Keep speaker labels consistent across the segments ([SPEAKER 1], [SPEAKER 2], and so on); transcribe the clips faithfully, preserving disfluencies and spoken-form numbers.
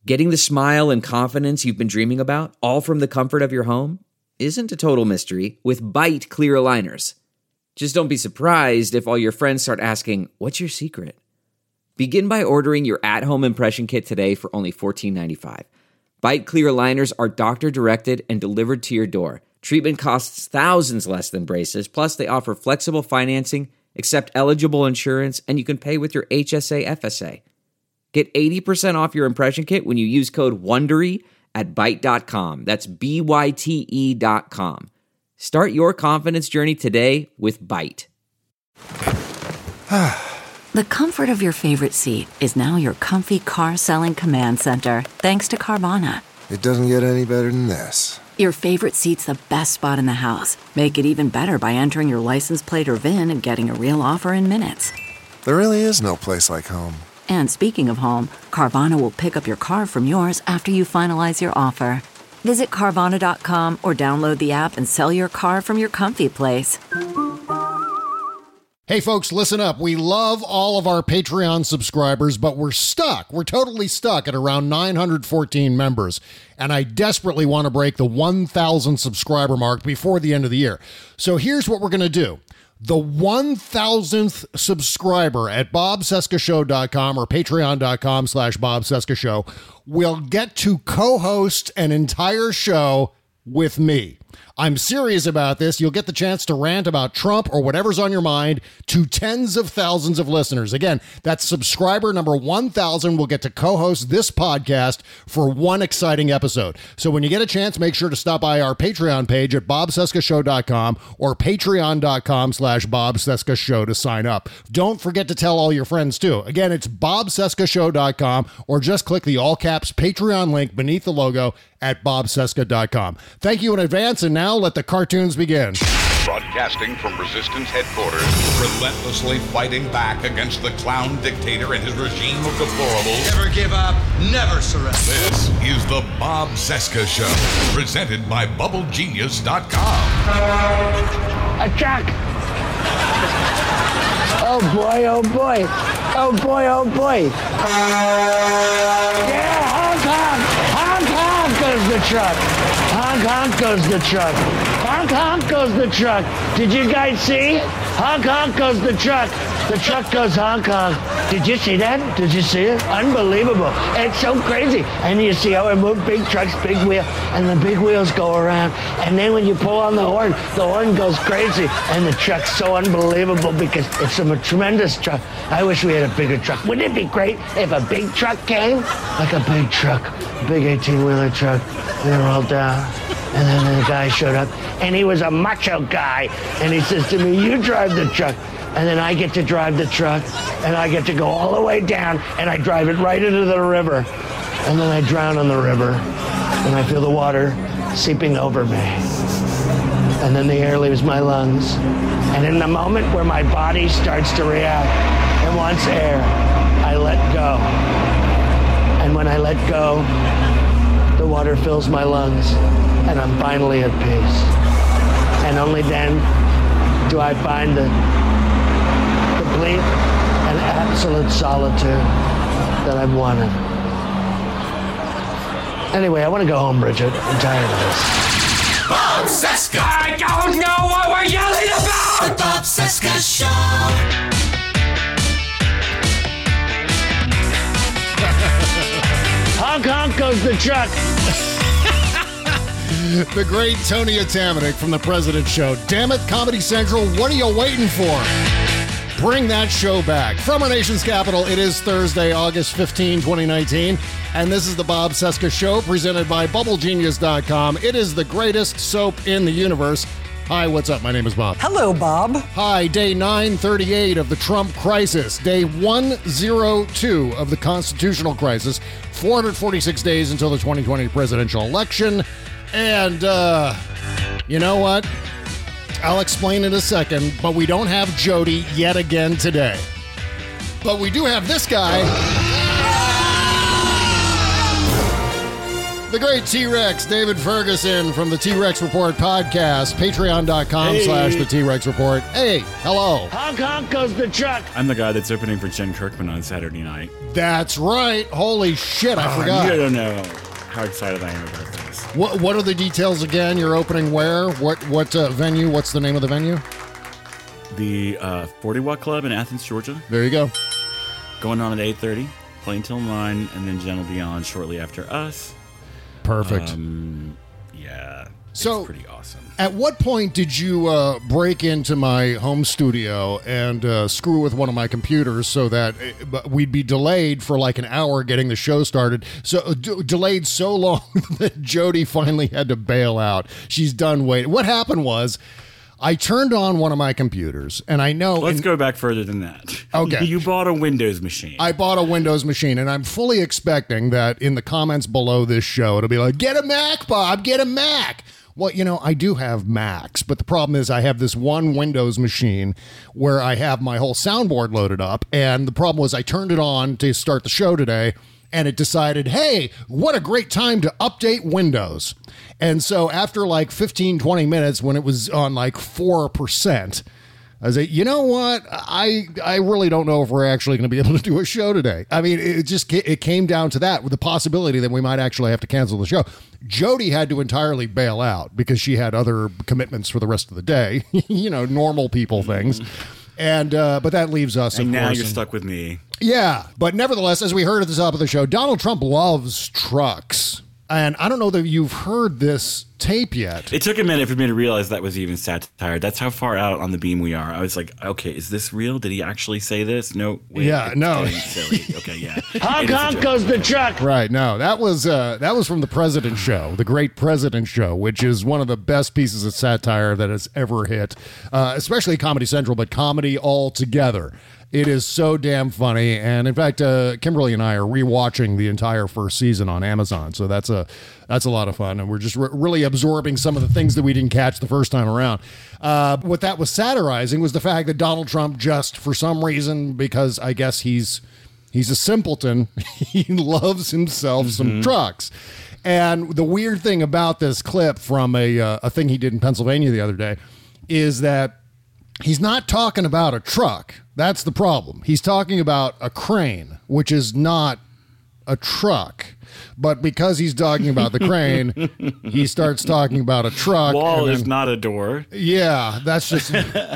[SPEAKER 1] Getting the smile and confidence you've been dreaming about, all from the comfort of your home, isn't a total mystery with Byte clear aligners. Just don't be surprised if all your friends start asking, "What's your secret?" Begin by ordering your at-home impression kit today for only fourteen ninety-five. Byte clear aligners are doctor-directed and delivered to your door. Treatment costs thousands less than braces, plus they offer flexible financing, accept eligible insurance, and you can pay with your H S A F S A. Get eighty percent off your impression kit when you use code WONDERY at byte dot com. That's B Y T E dot com. Start your confidence journey today with Byte.
[SPEAKER 2] The comfort of your favorite seat is now your comfy car-selling command center, thanks to Carvana.
[SPEAKER 3] It doesn't get any better than this.
[SPEAKER 2] Your favorite seat's the best spot in the house. Make it even better by entering your license plate or V I N and getting a real offer in minutes.
[SPEAKER 3] There really is no place like home.
[SPEAKER 2] And speaking of home, Carvana will pick up your car from yours after you finalize your offer. Visit Carvana dot com or download the app and sell your car from your comfy place.
[SPEAKER 4] Hey folks, listen up. We love all of our Patreon subscribers, but we're stuck. We're totally stuck at around nine hundred fourteen members. And I desperately want to break the one thousand subscriber mark before the end of the year. So here's what we're going to do. The one thousandth subscriber at bob cesca show dot com or patreon dot com slash bob cesca show will get to co-host an entire show with me. I'm serious about this. You'll get the chance to rant about Trump or whatever's on your mind to tens of thousands of listeners. Again, that's subscriber number one thousand will get to co-host this podcast for one exciting episode. So when you get a chance, make sure to stop by our Patreon page at bob cesca show dot com or patreon dot com slash bob cesca show to sign up. Don't forget to tell all your friends too. Again, it's bob cesca show dot com or just click the all caps Patreon link beneath the logo at bob cesca dot com. Thank you in advance, and now let the cartoons begin.
[SPEAKER 5] Broadcasting from Resistance headquarters, relentlessly fighting back against the clown dictator and his regime of deplorables.
[SPEAKER 6] Never give up, never surrender.
[SPEAKER 5] This is the Bob Cesca Show, presented by bubble genius dot com.
[SPEAKER 7] A truck! Oh boy, oh boy. Oh boy, oh boy. Yeah, honk honk! Honk honk goes the truck. Honk honk goes the truck. Honk honk goes the truck. Did you guys see? Honk honk goes the truck. The truck goes honk honk. Did you see that? Did you see it? Unbelievable. It's so crazy. And you see how it moves, big trucks, big wheel, and the big wheels go around. And then when you pull on the horn, the horn goes crazy. And the truck's so unbelievable because it's a tremendous truck. I wish we had a bigger truck. Wouldn't it be great if a big truck came? Like a big truck, a big eighteen-wheeler truck, and it rolled down. And then the guy showed up, and he was a macho guy. And he says to me, "You drive the truck." And then I get to drive the truck, and I get to go all the way down, and I drive it right into the river. And then I drown in the river, and I feel the water seeping over me. And then the air leaves my lungs. And in the moment where my body starts to react and wants air, I let go. And when I let go, the water fills my lungs, and I'm finally at peace. And only then do I find the complete and absolute solitude that I've wanted. Anyway, I want to go home, Bridget. I'm tired of this.
[SPEAKER 6] Bob Cesca! I don't know what we're yelling about! The Bob Cesca Show!
[SPEAKER 7] Honk honk goes the truck.
[SPEAKER 4] The great Tony Atamanuik from The President Show. Damn it, Comedy Central, what are you waiting for? Bring that show back. From our nation's capital, it is Thursday, August fifteenth, twenty nineteen, and this is the Bob Cesca Show, presented by bubble genius dot com. It is the greatest soap in the universe. Hi, what's up? My name is Bob.
[SPEAKER 8] Hello, Bob.
[SPEAKER 4] Hi, day nine thirty-eight of the Trump crisis, day one oh two of the constitutional crisis, four hundred forty-six days until the twenty twenty presidential election, and, uh, you know what? I'll explain in a second, but we don't have Jody yet again today. But we do have this guy. The great T-Rex, David Ferguson from the T-Rex Report podcast, patreon.com
[SPEAKER 8] Hey.
[SPEAKER 4] slash the T-Rex Report. Hey, hello.
[SPEAKER 7] Honk, honk goes the truck.
[SPEAKER 8] I'm the guy that's opening for Jen Kirkman on Saturday night.
[SPEAKER 4] That's right. Holy shit, I
[SPEAKER 8] Oh,
[SPEAKER 4] forgot.
[SPEAKER 8] You don't know how excited I am about this.
[SPEAKER 4] What What are the details again? You're opening where? What What uh, venue? What's the name of the venue?
[SPEAKER 8] The uh, forty Watt Club in Athens, Georgia.
[SPEAKER 4] There you go.
[SPEAKER 8] Going on at eight thirty, playing till nine, and then Jen will be on shortly after us.
[SPEAKER 4] Perfect.
[SPEAKER 8] Um, yeah,
[SPEAKER 4] So-
[SPEAKER 8] it's pretty awesome.
[SPEAKER 4] At what point did you uh, break into my home studio and uh, screw with one of my computers so that uh, we'd be delayed for like an hour getting the show started? So uh, d- delayed so long that Jody finally had to bail out. She's done waiting. What happened was I turned on one of my computers, and I know...
[SPEAKER 8] Let's
[SPEAKER 4] in-
[SPEAKER 8] go back further than that.
[SPEAKER 4] Okay.
[SPEAKER 8] You bought a Windows machine.
[SPEAKER 4] I bought a Windows machine, and I'm fully expecting that in the comments below this show, it'll be like, get a Mac, Bob, get a Mac. Well, you know, I do have Macs, but the problem is I have this one Windows machine where I have my whole soundboard loaded up, and the problem was I turned it on to start the show today, and it decided, hey, what a great time to update Windows. And so after like fifteen, twenty minutes, when it was on like four percent, I was like, you know what? I I really don't know if we're actually going to be able to do a show today. I mean, it just ca- it came down to that, with the possibility that we might actually have to cancel the show. Jody had to entirely bail out because she had other commitments for the rest of the day. You know, normal people things. And uh, but that leaves us.
[SPEAKER 8] and
[SPEAKER 4] of
[SPEAKER 8] now
[SPEAKER 4] course,
[SPEAKER 8] you're
[SPEAKER 4] and-
[SPEAKER 8] stuck with me.
[SPEAKER 4] Yeah, but nevertheless, as we heard at the top of the show, Donald Trump loves trucks. And I don't know that you've heard this tape yet.
[SPEAKER 8] It took a minute for me to realize that was even satire. That's how far out on the beam we are. I was like, okay, is this real? Did he actually say this? No. Wait,
[SPEAKER 4] Yeah,
[SPEAKER 8] it's
[SPEAKER 4] no.
[SPEAKER 8] getting silly. Okay, yeah.
[SPEAKER 7] Honk,
[SPEAKER 8] It is a
[SPEAKER 7] honk
[SPEAKER 8] joke.
[SPEAKER 7] goes the truck.
[SPEAKER 4] Right, no, that was uh, that was from the President Show, the Great President Show, which is one of the best pieces of satire that has ever hit, uh, especially Comedy Central, but comedy altogether. It is so damn funny, and in fact, uh, Kimberly and I are rewatching the entire first season on Amazon, so that's a that's a lot of fun, and we're just re- really absorbing some of the things that we didn't catch the first time around. Uh, what that was satirizing was the fact that Donald Trump just, for some reason, because I guess he's he's a simpleton, he loves himself some trucks. And the weird thing about this clip from a uh, a thing he did in Pennsylvania the other day is that he's not talking about a truck. That's the problem. He's talking about a crane, which is not a truck. But because he's talking about the crane, he starts talking about a truck.
[SPEAKER 8] Wall
[SPEAKER 4] and
[SPEAKER 8] is
[SPEAKER 4] then-
[SPEAKER 8] not a door.
[SPEAKER 4] Yeah, that's just,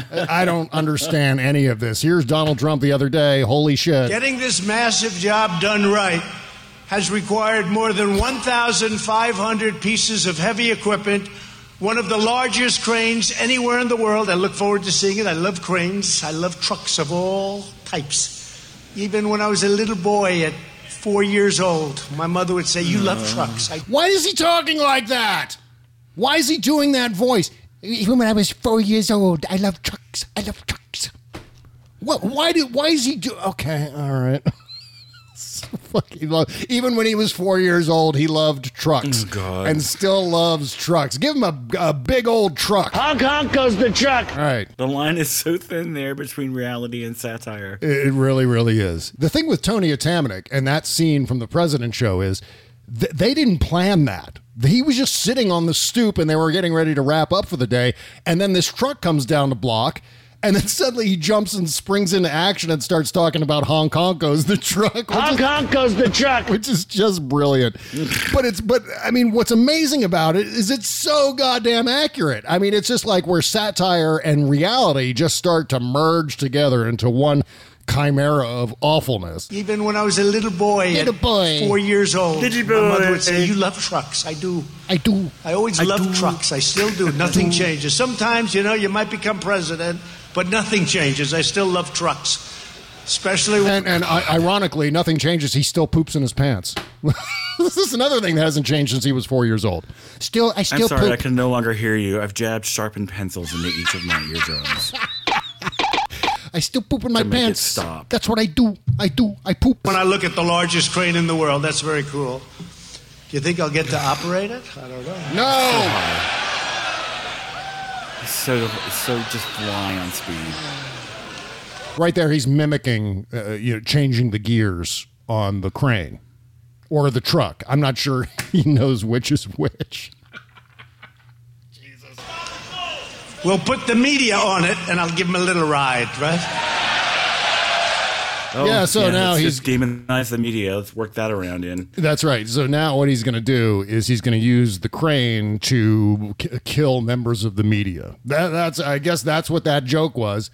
[SPEAKER 4] I don't understand any of this. Here's Donald Trump the other day. Holy shit.
[SPEAKER 9] Getting this massive job done right has required more than one thousand five hundred pieces of heavy equipment, one of the largest cranes anywhere in the world. I look forward to seeing it. I love cranes. I love trucks of all types. Even when I was a little boy at four years old, my mother would say, "You love trucks." I-
[SPEAKER 4] Why is he talking like that? Why is he doing that voice? Even when I was four years old, I love trucks. I love trucks. What? Why do? Why is he do? Okay, all right. So fucking love. Even when he was four years old, he loved trucks.
[SPEAKER 8] Oh, God.
[SPEAKER 4] And still loves trucks. Give him a, a big old truck.
[SPEAKER 7] Honk, honk goes the truck.
[SPEAKER 4] All right.
[SPEAKER 8] The line is so thin there between reality and satire.
[SPEAKER 4] It really, really is. The thing with Tony Atamanuik and that scene from the President Show is th- they didn't plan that. He was just sitting on the stoop and they were getting ready to wrap up for the day. And then this truck comes down the block. And then suddenly he jumps and springs into action and starts talking about Hong Kong goes the truck. Which
[SPEAKER 7] Honk,
[SPEAKER 4] is,
[SPEAKER 7] honk goes the truck.
[SPEAKER 4] which is just brilliant. But it's, but I mean, what's amazing about it is it's so goddamn accurate. I mean, it's just like where satire and reality just start to merge together into one chimera of awfulness.
[SPEAKER 9] Even when I was a little boy,
[SPEAKER 4] Little
[SPEAKER 9] at
[SPEAKER 4] boy.
[SPEAKER 9] four years old,
[SPEAKER 8] Little
[SPEAKER 9] my mother
[SPEAKER 8] boy.
[SPEAKER 9] would say, "You love trucks." I do.
[SPEAKER 4] I do.
[SPEAKER 9] I always
[SPEAKER 8] I
[SPEAKER 9] loved
[SPEAKER 8] do.
[SPEAKER 9] trucks. I still do. Nothing changes. Sometimes, you know, you might become president, but nothing changes. I still love trucks, especially when
[SPEAKER 4] And, and I, ironically, nothing changes. He still poops in his pants. This is another thing that hasn't changed since he was four years old. Still, I
[SPEAKER 8] I'm
[SPEAKER 4] still
[SPEAKER 8] sorry,
[SPEAKER 4] poop.
[SPEAKER 8] I can no longer hear you. I've jabbed sharpened pencils into each of my eardrums.
[SPEAKER 4] I still poop in my
[SPEAKER 8] To make it
[SPEAKER 4] pants.
[SPEAKER 8] stop.
[SPEAKER 4] That's what I do. I do. I poop.
[SPEAKER 9] when I look at the largest crane in the world. That's very cool. Do you think I'll get to operate it? I don't know.
[SPEAKER 4] No.
[SPEAKER 8] It's so, it's so just flying on speed.
[SPEAKER 4] Right there, he's mimicking, uh, you know, changing the gears on the crane. or the truck. I'm not sure he knows which is which.
[SPEAKER 9] Jesus. We'll put the media on it, and I'll give him a little ride, right?
[SPEAKER 4] Oh, yeah, so
[SPEAKER 8] yeah,
[SPEAKER 4] now he's
[SPEAKER 8] just demonize the media. Let's work that around in.
[SPEAKER 4] That's right. So now what he's going to do is he's going to use the crane to k- kill members of the media. That, that's I guess that's what that joke was.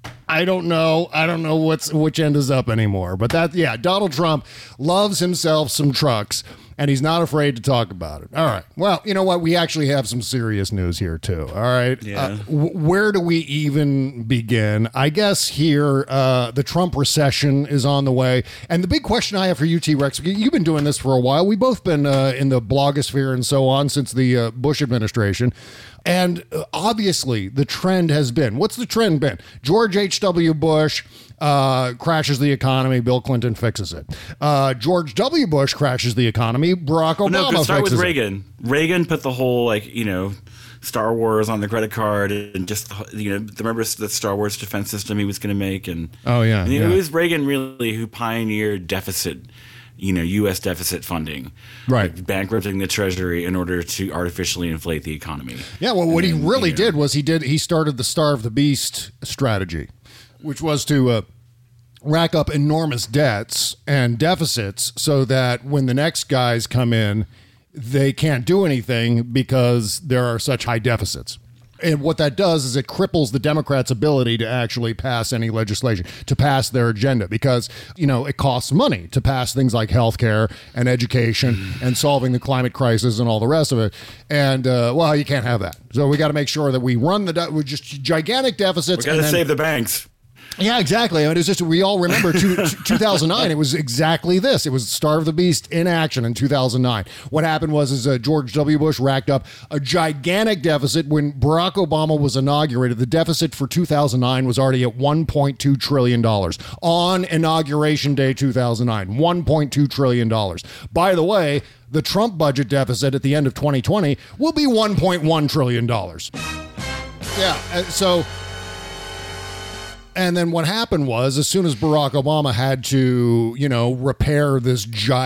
[SPEAKER 4] I don't know. I don't know what's which end is up anymore. But that, yeah, Donald Trump loves himself some trucks, and he's not afraid to talk about it. All right. Well, you know what? We actually have some serious news here, too. All right.
[SPEAKER 8] Yeah.
[SPEAKER 4] Uh, w- where do we even begin? I guess here, uh, the Trump recession is on the way. And the big question I have for you, T-Rex, you've been doing this for a while. We've both been uh, in the blogosphere and so on since the uh, Bush administration. And uh, obviously, the trend has been, what's the trend been? George H W. Bush uh, crashes the economy. Bill Clinton fixes it. Uh, George W. Bush crashes the economy. Barack Obama
[SPEAKER 8] well, no, start
[SPEAKER 4] fixes
[SPEAKER 8] with
[SPEAKER 4] it.
[SPEAKER 8] Reagan. Reagan put the whole, like, you know, Star Wars on the credit card and just, you know, remember the Star Wars defense system he was going to make. And,
[SPEAKER 4] oh, yeah.
[SPEAKER 8] and, you know,
[SPEAKER 4] yeah.
[SPEAKER 8] it was Reagan really who pioneered deficit, you know, U S deficit funding.
[SPEAKER 4] Right.
[SPEAKER 8] Like bankrupting the Treasury in order to artificially inflate the economy.
[SPEAKER 4] Yeah, well, what
[SPEAKER 8] and,
[SPEAKER 4] he really
[SPEAKER 8] you know,
[SPEAKER 4] did was he did he started the Starve the Beast strategy, which was to uh, rack up enormous debts and deficits so that when the next guys come in, they can't do anything because there are such high deficits. And what that does is it cripples the Democrats' ability to actually pass any legislation, to pass their agenda, because, you know, it costs money to pass things like health care and education and solving the climate crisis and all the rest of it. And, uh, well, you can't have that. So we got to make sure that we run the, de- with just gigantic deficits.
[SPEAKER 8] We got to save the banks.
[SPEAKER 4] Yeah, exactly. I mean, it's just, we all remember two, two thousand nine. It was exactly this. It was Starve the Beast in action in two thousand nine. What happened was is uh, George W. Bush racked up a gigantic deficit. When Barack Obama was inaugurated, the deficit for two thousand nine was already at one point two trillion dollars. On Inauguration Day two thousand nine, one point two trillion dollars. By the way, the Trump budget deficit at the end of twenty twenty will be one point one trillion dollars. Yeah, so... And then what happened was, as soon as Barack Obama had to, you know, repair this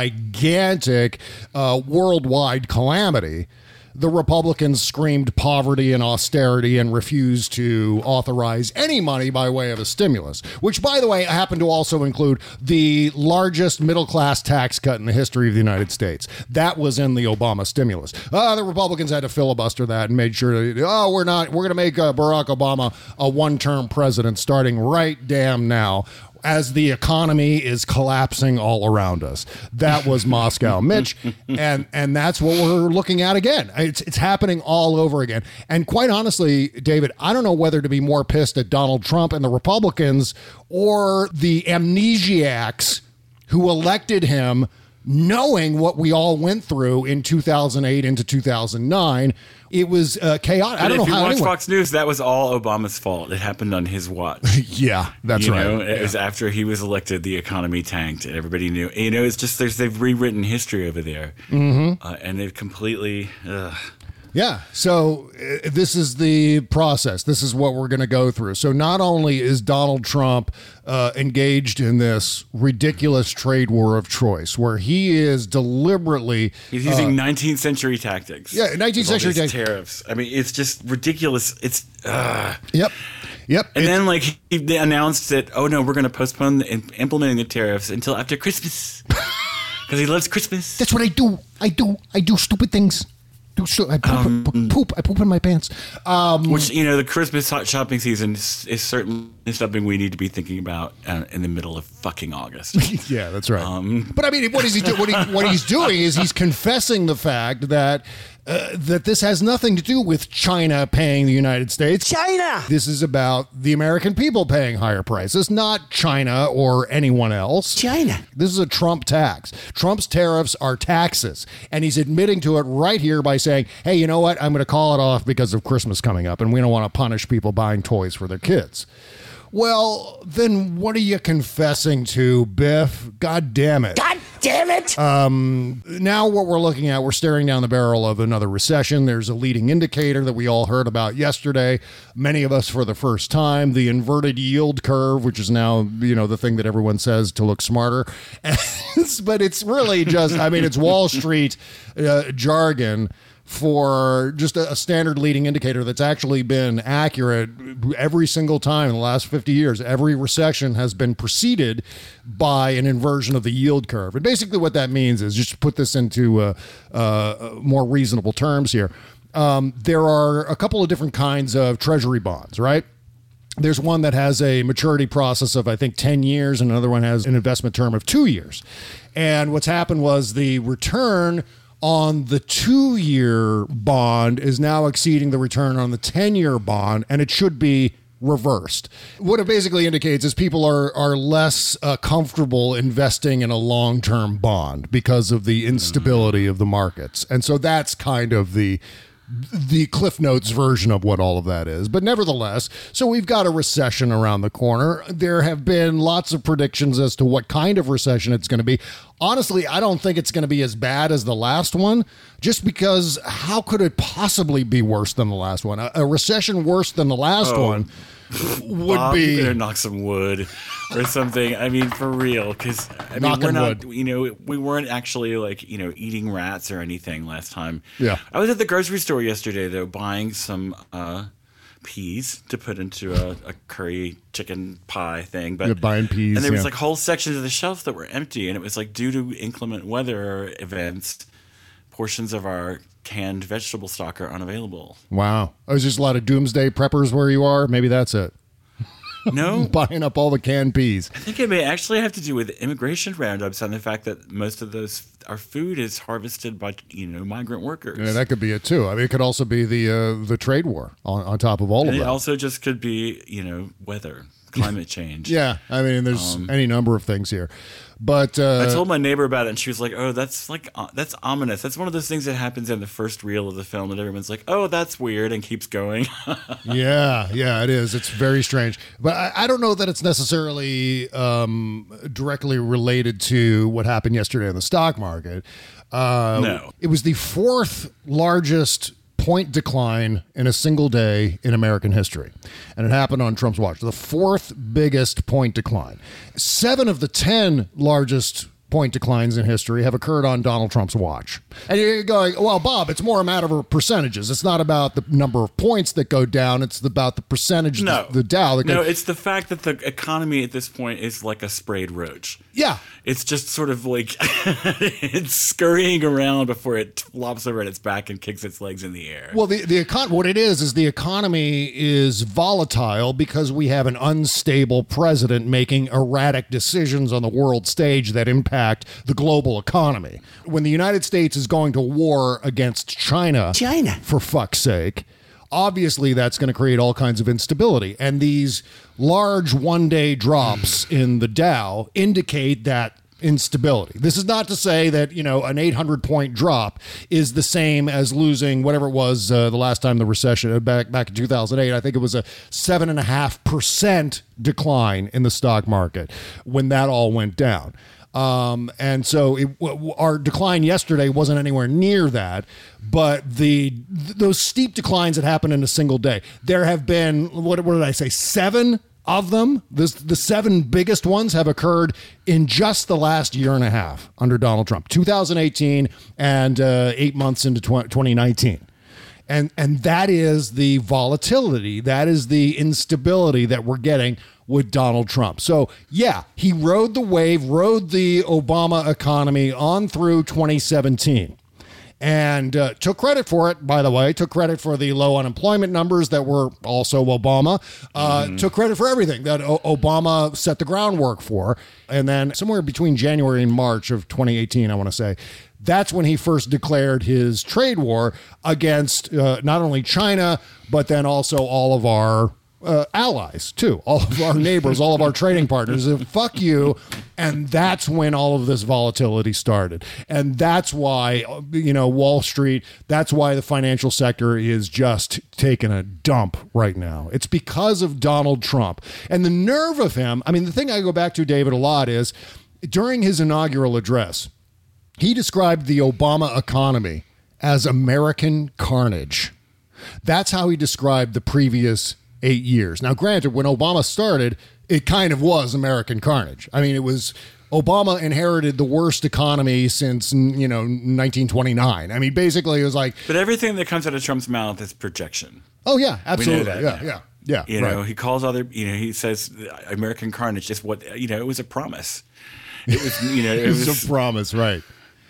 [SPEAKER 4] gigantic uh, worldwide calamity, the Republicans screamed poverty and austerity and refused to authorize any money by way of a stimulus, which, by the way, happened to also include the largest middle-class tax cut in the history of the United States. That was in the Obama stimulus. Uh, the Republicans had to filibuster that and made sure that, oh, we're not, we're going to make uh, Barack Obama a one-term president starting right damn now, as the economy is collapsing all around us. That was Moscow Mitch, and and that's what we're looking at again. It's it's happening all over again. And quite honestly, David, I don't know whether to be more pissed at Donald Trump and the Republicans or the amnesiacs who elected him knowing what we all went through in two thousand eight into two thousand nine. It was uh, chaotic.
[SPEAKER 8] But
[SPEAKER 4] I don't
[SPEAKER 8] if
[SPEAKER 4] know
[SPEAKER 8] you
[SPEAKER 4] how
[SPEAKER 8] watch
[SPEAKER 4] anyone...
[SPEAKER 8] Fox News, that was all Obama's fault. It happened on his watch.
[SPEAKER 4] Yeah, that's
[SPEAKER 8] you
[SPEAKER 4] right.
[SPEAKER 8] Know, it
[SPEAKER 4] yeah.
[SPEAKER 8] was after he was elected, the economy tanked, and everybody knew. You know, it's just there's they've rewritten history over there,
[SPEAKER 4] mm-hmm.
[SPEAKER 8] uh, and they've completely. Ugh.
[SPEAKER 4] Yeah. So uh, this is the process. This is what we're going to go through. So not only is Donald Trump uh, engaged in this ridiculous trade war of choice, where he is deliberately
[SPEAKER 8] he's using
[SPEAKER 4] uh,
[SPEAKER 8] nineteenth century tactics.
[SPEAKER 4] Yeah, nineteenth century
[SPEAKER 8] tactics.
[SPEAKER 4] tactics.
[SPEAKER 8] Tariffs. I mean, it's just ridiculous. It's. Uh.
[SPEAKER 4] Yep. Yep.
[SPEAKER 8] And
[SPEAKER 4] it's,
[SPEAKER 8] then, like, he they announced that, oh no, we're going to postpone the, implementing the tariffs until after Christmas because he loves Christmas.
[SPEAKER 4] That's what I do. I do. I do stupid things. Do stu- I poop, um, poop, poop. I poop in my pants. Um,
[SPEAKER 8] which, you know, the Christmas shopping season is, is certainly something we need to be thinking about uh, in the middle of fucking August.
[SPEAKER 4] Yeah, that's right.
[SPEAKER 8] Um,
[SPEAKER 4] but I mean, what is he do- what, he, what he's doing is he's confessing the fact that uh, that this has nothing to do with China paying the United States.
[SPEAKER 6] China!
[SPEAKER 4] This is about the American people paying higher prices, not China or anyone else.
[SPEAKER 6] China.
[SPEAKER 4] This is a Trump tax. Trump's tariffs are taxes. And he's admitting to it right here by saying, hey, you know what? I'm going to call it off because of Christmas coming up, and we don't want to punish people buying toys for their kids. Well, then what are you confessing to, Biff? God damn it.
[SPEAKER 6] God damn it!
[SPEAKER 4] Um, now what we're looking at, we're staring down the barrel of another recession. There's a leading indicator that we all heard about yesterday, many of us for the first time, the inverted yield curve, which is now, you know, the thing that everyone says to look smarter. But it's really just, I mean, it's Wall Street uh, jargon for just a, a standard leading indicator that's actually been accurate every single time in the last fifty years. Every recession has been preceded by an inversion of the yield curve. And basically what that means is, just to put this into uh, uh, more reasonable terms here, um, there are a couple of different kinds of treasury bonds, right? There's one that has a maturity process of, I think, ten years, and another one has an investment term of two years. And what's happened was the return on the two-year bond is now exceeding the return on the ten-year bond, and it should be reversed. What it basically indicates is people are are less uh, comfortable investing in a long-term bond because of the instability of the markets. And so that's kind of the the Cliff Notes version of what all of that is. But nevertheless, so we've got a recession around the corner. There have been lots of predictions as to what kind of recession it's going to be. Honestly, I don't think it's going to be as bad as the last one, just because how could it possibly be worse than the last one? A, a recession worse than the last
[SPEAKER 8] oh.
[SPEAKER 4] one would
[SPEAKER 8] Bob,
[SPEAKER 4] be...
[SPEAKER 8] you better knock some wood or something. I mean, for real, because I mean,
[SPEAKER 4] Knocking
[SPEAKER 8] we're not,
[SPEAKER 4] wood.
[SPEAKER 8] you know, we weren't actually like, you know, eating rats or anything last time.
[SPEAKER 4] Yeah.
[SPEAKER 8] I was at the grocery store yesterday, though, buying some uh, peas to put into a, a curry chicken pie thing. But
[SPEAKER 4] You're buying peas,
[SPEAKER 8] and there was
[SPEAKER 4] yeah.
[SPEAKER 8] like whole sections of the shelf that were empty, and it was like due to inclement weather events, portions of our canned vegetable stock are unavailable.
[SPEAKER 4] Wow. Oh, is just a lot of doomsday preppers where you are? Maybe that's it.
[SPEAKER 8] No.
[SPEAKER 4] Buying up all the canned peas.
[SPEAKER 8] I think it may actually have to do with immigration roundups and the fact that most of those, our food is harvested by, you know, migrant workers.
[SPEAKER 4] Yeah, that could be it too. I mean, it could also be the uh, the trade war on, on top of all
[SPEAKER 8] and
[SPEAKER 4] of
[SPEAKER 8] it
[SPEAKER 4] that.
[SPEAKER 8] also just could be, you know, weather, climate change.
[SPEAKER 4] Yeah, I mean, there's
[SPEAKER 8] Um,
[SPEAKER 4] any number of things here. But uh,
[SPEAKER 8] I told my neighbor about it, and she was like, "Oh, that's like uh, that's ominous. That's one of those things that happens in the first reel of the film, and everyone's like, oh, that's weird,' and keeps going."
[SPEAKER 4] yeah, yeah, it is. It's very strange. But I, I don't know that it's necessarily um, directly related to what happened yesterday in the stock market. Uh,
[SPEAKER 8] No.
[SPEAKER 4] It was the fourth largest point decline in a single day in American history. And it happened on Trump's watch. The fourth biggest point decline. Seven of the ten largest point declines in history have occurred on Donald Trump's watch. And you're going, well, Bob, it's more a matter of percentages. It's not about the number of points that go down. It's about the percentage,
[SPEAKER 8] No,
[SPEAKER 4] the, the Dow. That
[SPEAKER 8] no,
[SPEAKER 4] go,
[SPEAKER 8] it's the fact that the economy at this point is like a sprayed roach.
[SPEAKER 4] yeah.
[SPEAKER 8] It's just sort of like it's scurrying around before it flops over on its back and kicks its legs in the air.
[SPEAKER 4] Well, the the econ- what it is is the economy is volatile because we have an unstable president making erratic decisions on the world stage that impact the global economy. When the United States is going to war against China,
[SPEAKER 6] China.
[SPEAKER 4] for fuck's sake, obviously that's going to create all kinds of instability. And these large one-day drops in the Dow indicate that instability. This is not to say that, you know, an eight hundred point drop is the same as losing whatever it was uh, the last time the recession, back back in two thousand eight. I think it was a seven and a half percent decline in the stock market when that all went down. Um, and so it, w- our decline yesterday wasn't anywhere near that, but the th- those steep declines that happened in a single day, there have been, what, what did I say, seven of them? This, the seven biggest ones have occurred in just the last year and a half under Donald Trump, two thousand eighteen and uh, eight months into twenty nineteen. And and that is the volatility, that is the instability that we're getting with Donald Trump. So, yeah, he rode the wave, rode the Obama economy on through twenty seventeen. And uh, took credit for it, by the way, took credit for the low unemployment numbers that were also Obama, uh, mm-hmm. took credit for everything that o- Obama set the groundwork for. And then somewhere between January and March of twenty eighteen, I want to say, that's when he first declared his trade war against uh, not only China, but then also all of our uh, allies, too. All of our neighbors, all of our trading partners. Said, fuck you. And that's when all of this volatility started. And that's why, you know, Wall Street, that's why the financial sector is just taking a dump right now. It's because of Donald Trump. And the nerve of him, I mean, the thing I go back to, David, a lot is during his inaugural address, he described the Obama economy as American carnage. That's how he described the previous eight years. Now, granted, when Obama started, it kind of was American carnage. I mean, it was Obama inherited the worst economy since, you know, nineteen twenty-nine. I mean, basically, it was like.
[SPEAKER 8] But everything that comes out of Trump's mouth is projection.
[SPEAKER 4] Oh, yeah, absolutely.
[SPEAKER 8] We know that
[SPEAKER 4] yeah,
[SPEAKER 8] now.
[SPEAKER 4] yeah, yeah.
[SPEAKER 8] You know,
[SPEAKER 4] right.
[SPEAKER 8] he calls other, you know, he says American carnage is what, you know, it was a promise. It was, you know, it,
[SPEAKER 4] it was,
[SPEAKER 8] was
[SPEAKER 4] a promise, right.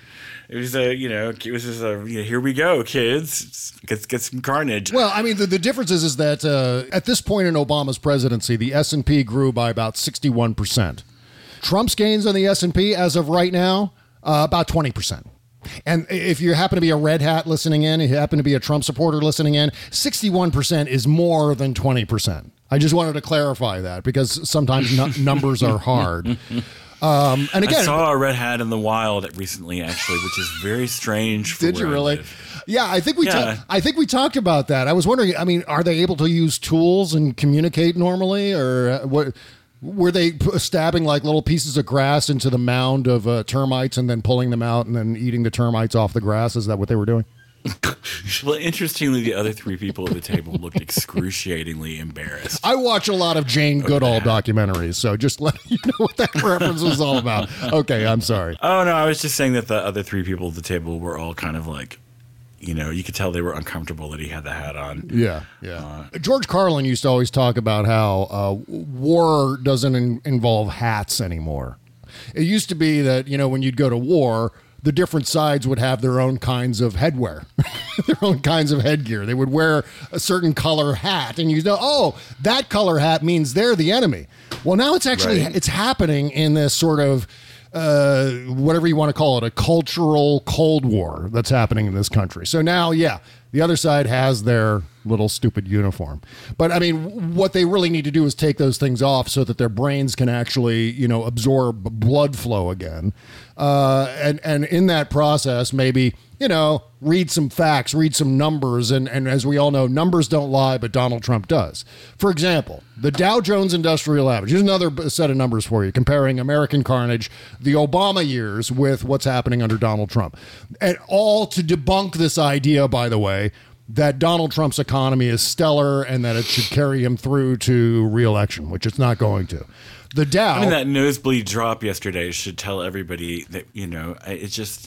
[SPEAKER 8] It was a, you know, it was just a, you know, here we go, kids, get get some carnage.
[SPEAKER 4] Well, I mean, the, the difference is, is that uh, at this point in Obama's presidency, the S and P grew by about sixty-one percent. Trump's gains on the S and P as of right now, uh, about twenty percent. And if you happen to be a red hat listening in, if you happen to be a Trump supporter listening in, sixty-one percent is more than twenty percent. I just wanted to clarify that because sometimes n- numbers are hard. Um, and again,
[SPEAKER 8] I saw a red hat in the wild recently, actually, which is very strange. For
[SPEAKER 4] did you
[SPEAKER 8] where I
[SPEAKER 4] really?
[SPEAKER 8] live.
[SPEAKER 4] Yeah, I think we.
[SPEAKER 8] Yeah.
[SPEAKER 4] Ta- I think we talked about that. I was wondering. I mean, are they able to use tools and communicate normally, or what? Were they p- stabbing like little pieces of grass into the mound of uh, termites and then pulling them out and then eating the termites off the grass? Is that what they were doing?
[SPEAKER 8] Well, interestingly, the other three people at the table looked excruciatingly embarrassed.
[SPEAKER 4] I watch a lot of Jane Goodall documentaries, so just let you know what that reference was all about. Okay, I'm sorry.
[SPEAKER 8] Oh, no, I was just saying that the other three people at the table were all kind of like, you know, you could tell they were uncomfortable that he had the hat on.
[SPEAKER 4] Yeah, yeah. Uh, George Carlin used to always talk about how uh, war doesn't in- involve hats anymore. It used to be that, you know, when you'd go to war, the different sides would have their own kinds of headwear, their own kinds of headgear. They would wear a certain color hat, and you know, oh, that color hat means they're the enemy. Well, now it's actually
[SPEAKER 8] Right.
[SPEAKER 4] it's happening in this sort of uh, whatever you want to call it, a cultural Cold War that's happening in this country. So now, yeah, the other side has their little stupid uniform. But I mean, what they really need to do is take those things off so that their brains can actually, you know, absorb blood flow again. Uh, and, and in that process, maybe, you know, read some facts, read some numbers. And, and as we all know, numbers don't lie, but Donald Trump does. For example, the Dow Jones Industrial Average. Here's another set of numbers for you, comparing American carnage, the Obama years, with what's happening under Donald Trump. And all to debunk this idea, by the way, that Donald Trump's economy is stellar and that it should carry him through to re-election, which it's not going to. The Dow...
[SPEAKER 8] I mean, that nosebleed drop yesterday should tell everybody that, you know, it's just...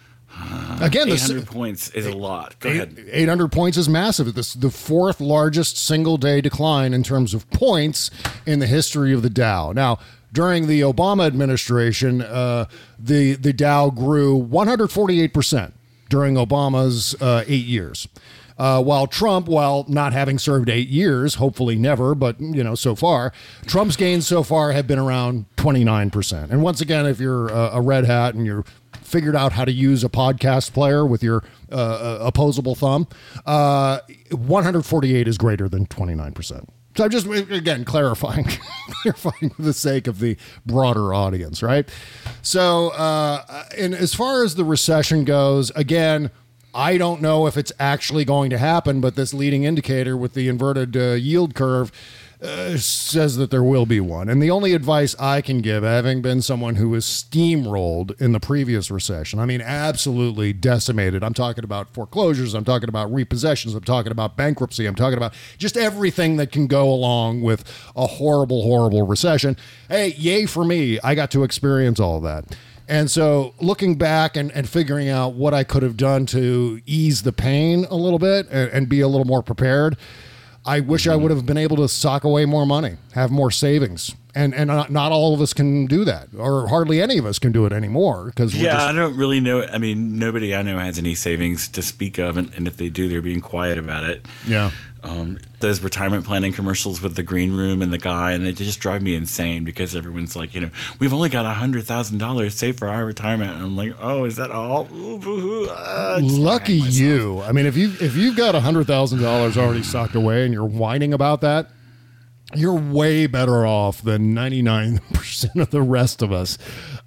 [SPEAKER 8] Uh,
[SPEAKER 4] Again,
[SPEAKER 8] eight hundred
[SPEAKER 4] the,
[SPEAKER 8] points is a lot. Go
[SPEAKER 4] eight,
[SPEAKER 8] ahead.
[SPEAKER 4] eight hundred points is massive. This the fourth largest single-day decline in terms of points in the history of the Dow. Now, during the Obama administration, uh, the, the Dow grew one hundred forty-eight percent during Obama's uh, eight years. Uh, while Trump, while not having served eight years, hopefully never, but, you know, so far, Trump's gains so far have been around twenty-nine percent. And once again, if you're a, a red hat and you're figured out how to use a podcast player with your uh, opposable thumb, uh, one hundred forty-eight is greater than twenty-nine percent. So I'm just, again, clarifying, clarifying for the sake of the broader audience, right? So, uh, and as far as the recession goes, again, I don't know if it's actually going to happen, but this leading indicator with the inverted uh, yield curve uh, says that there will be one. And the only advice I can give, having been someone who was steamrolled in the previous recession, I mean, absolutely decimated. I'm talking about foreclosures. I'm talking about repossessions. I'm talking about bankruptcy. I'm talking about just everything that can go along with a horrible, horrible recession. Hey, yay for me. I got to experience all of that. And so looking back and, and figuring out what I could have done to ease the pain a little bit and, and be a little more prepared, I wish I would have been able to sock away more money, have more savings. And and not, not all of us can do that, or hardly any of us can do it anymore. Because
[SPEAKER 8] yeah,
[SPEAKER 4] just,
[SPEAKER 8] I don't really know. I mean, nobody I know has any savings to speak of, and, and if they do, they're being quiet about it.
[SPEAKER 4] Yeah.
[SPEAKER 8] Um, those retirement planning commercials with the green room and the guy, and they just drive me insane because everyone's like, you know, we've only got a hundred thousand dollars saved for our retirement, and I'm like, oh, is that all? Ooh, boo-hoo. Uh,
[SPEAKER 4] Lucky you. I mean, if you if you've got a hundred thousand dollars already socked away and you're whining about that, you're way better off than ninety-nine percent of the rest of us.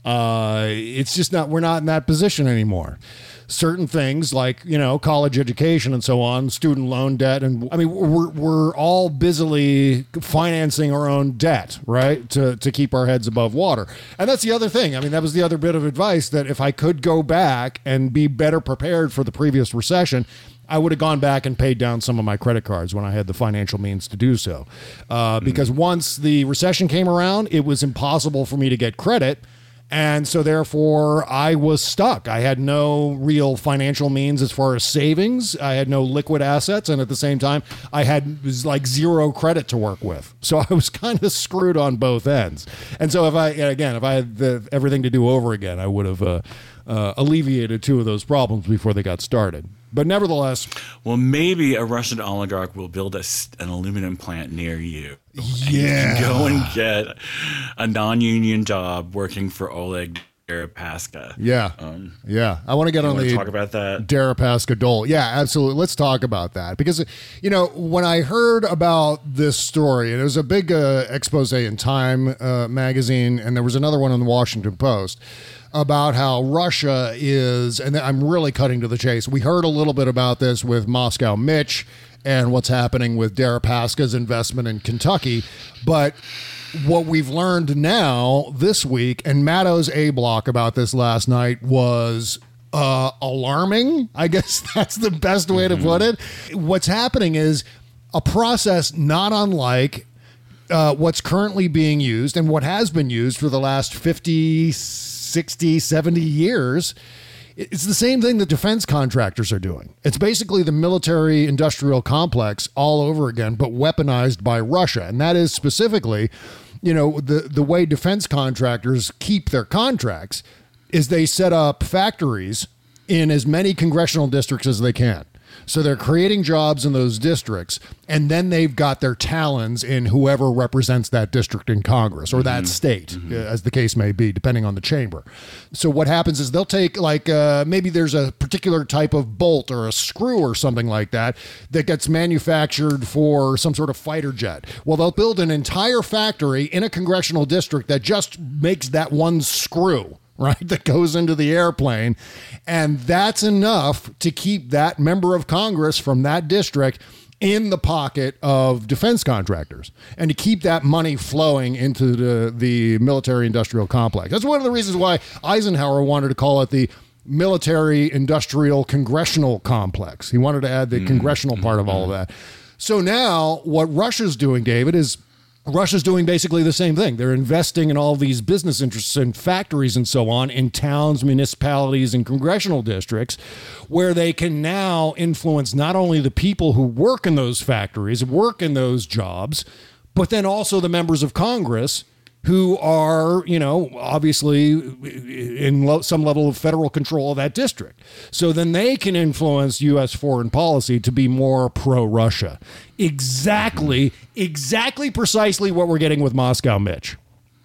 [SPEAKER 4] Uh, it's just not, we're not in that position anymore. Certain things like, you know, college education and so on, student loan debt. And I mean, we're, we're all busily financing our own debt, right? To, to keep our heads above water. And that's the other thing. I mean, that was the other bit of advice, that if I could go back and be better prepared for the previous recession, I would have gone back and paid down some of my credit cards when I had the financial means to do so. Uh, because once the recession came around, it was impossible for me to get credit. And so therefore I was stuck. I had no real financial means as far as savings. I had no liquid assets. And at the same time, I had was like zero credit to work with. So I was kind of screwed on both ends. And so if I, again, if I had the, everything to do over again, I would have uh, uh, alleviated two of those problems before they got started. But nevertheless,
[SPEAKER 8] well, maybe a Russian oligarch will build a, an aluminum plant near you.
[SPEAKER 4] Yeah,
[SPEAKER 8] you can go and get a non-union job working for Oleg Deripaska.
[SPEAKER 4] Yeah, um, yeah. I want to get on the
[SPEAKER 8] talk about that
[SPEAKER 4] Deripaska Dole. Yeah, absolutely. Let's talk about that because you know when I heard about this story, and it was a big uh, expose in Time uh, magazine, and there was another one in the Washington Post about how Russia is, and I'm really cutting to the chase. We heard a little bit about this with Moscow Mitch and what's happening with Deripaska's investment in Kentucky. But what we've learned now this week, and Matto's A-block about this last night, was uh, alarming. I guess that's the best way to put it. What's happening is a process not unlike uh, what's currently being used and what has been used for the last fifty, sixty, seventy years. It's the same thing that defense contractors are doing. It's basically the military industrial complex all over again, but weaponized by Russia. And that is specifically, you know, the, the way defense contractors keep their contracts is they set up factories in as many congressional districts as they can. So they're creating jobs in those districts, and then they've got their talons in whoever represents that district in Congress or that mm-hmm. state, mm-hmm. as the case may be, depending on the chamber. So what happens is they'll take, like, uh, maybe there's a particular type of bolt or a screw or something like that that gets manufactured for some sort of fighter jet. Well, they'll build an entire factory in a congressional district that just makes that one screw, right, that goes into the airplane. And that's enough to keep that member of Congress from that district in the pocket of defense contractors and to keep that money flowing into the, the military industrial complex. That's one of the reasons why Eisenhower wanted to call it the military industrial congressional complex. He wanted to add the mm-hmm. congressional part of all of that. So now what Russia's doing, David, is Russia's doing basically the same thing. They're investing in all these business interests and factories and so on in towns, municipalities, and congressional districts where they can now influence not only the people who work in those factories, work in those jobs, but then also the members of Congress who are, you know, obviously in lo- some level of federal control of that district. So then they can influence U S foreign policy to be more pro-Russia. Exactly, exactly precisely what we're getting with Moscow Mitch.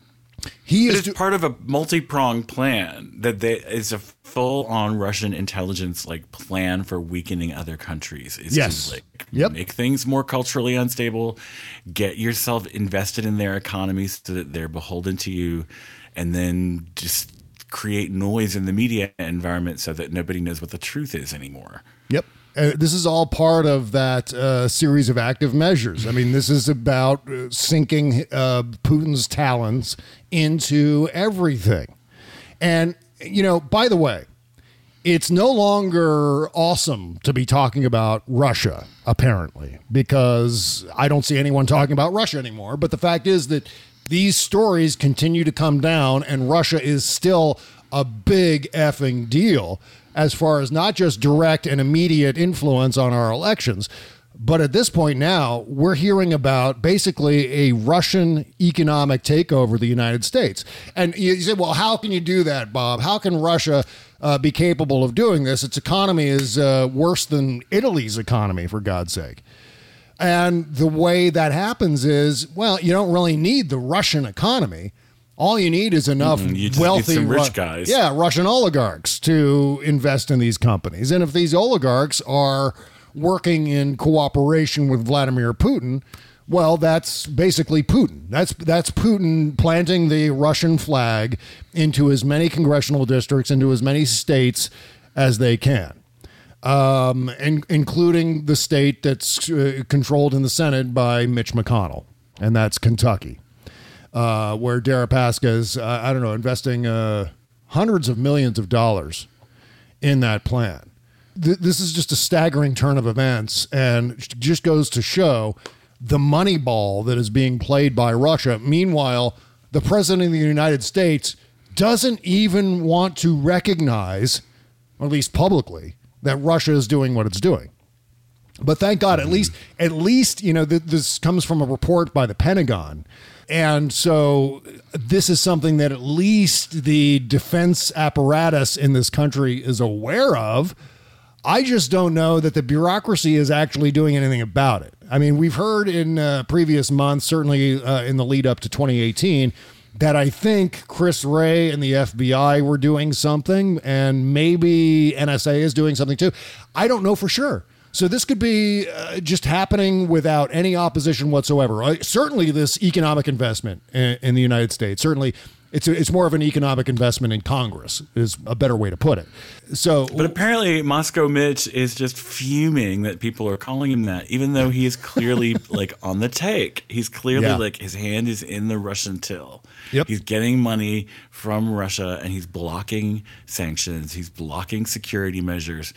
[SPEAKER 4] He is
[SPEAKER 8] it's do- part of a multi-pronged plan that they, is a full-on Russian intelligence like plan for weakening other countries. It's
[SPEAKER 4] yes.
[SPEAKER 8] to like
[SPEAKER 4] yep.
[SPEAKER 8] make things more culturally unstable, get yourself invested in their economies so that they're beholden to you, and then just create noise in the media environment so that nobody knows what the truth is anymore.
[SPEAKER 4] Yep. Uh, this is all part of that uh, series of active measures. I mean, this is about uh, sinking uh, Putin's talons into everything. And, you know, by the way, it's no longer awesome to be talking about Russia, apparently, because I don't see anyone talking about Russia anymore. But the fact is that these stories continue to come down, and Russia is still a big effing deal as far as not just direct and immediate influence on our elections, but at this point now, we're hearing about basically a Russian economic takeover of the United States. And you say, well, how can you do that, Bob? How can Russia uh, be capable of doing this? Its economy is uh, worse than Italy's economy, for God's sake. And the way that happens is, well, you don't really need the Russian economy. All you need is enough
[SPEAKER 8] mm-hmm. you just
[SPEAKER 4] wealthy,
[SPEAKER 8] need some rich
[SPEAKER 4] Ru-
[SPEAKER 8] guys.
[SPEAKER 4] yeah, Russian oligarchs to invest in these companies. And if these oligarchs are working in cooperation with Vladimir Putin, Well, that's basically Putin. That's that's Putin planting the Russian flag into as many congressional districts, into as many states as they can, um, and, including the state that's uh, controlled in the Senate by Mitch McConnell, and that's Kentucky, uh, where Deripaska is, uh, I don't know, investing uh, hundreds of millions of dollars in that plan. Th- this is just a staggering turn of events, and just goes to show the money ball that is being played by Russia. Meanwhile, the president of the United States doesn't even want to recognize, or at least publicly, that Russia is doing what it's doing. But thank God, at least, at least, you know, th- this comes from a report by the Pentagon. And so this is something that at least the defense apparatus in this country is aware of. I just don't know that the bureaucracy is actually doing anything about it. I mean, we've heard in uh, previous months, certainly uh, in the lead up to twenty eighteen, that I think Chris Wray and the F B I were doing something, and maybe N S A is doing something too. I don't know for sure. So this could be uh, just happening without any opposition whatsoever. Uh, certainly this economic investment in, in the United States, certainly it's a, it's more of an economic investment in Congress is a better way to put it. So,
[SPEAKER 8] But apparently Moscow Mitch is just fuming that people are calling him that, even though he is clearly like on the take. He's clearly
[SPEAKER 4] Yeah.
[SPEAKER 8] like his hand is in the Russian till.
[SPEAKER 4] Yep.
[SPEAKER 8] He's getting money from Russia and he's blocking sanctions. He's blocking security measures.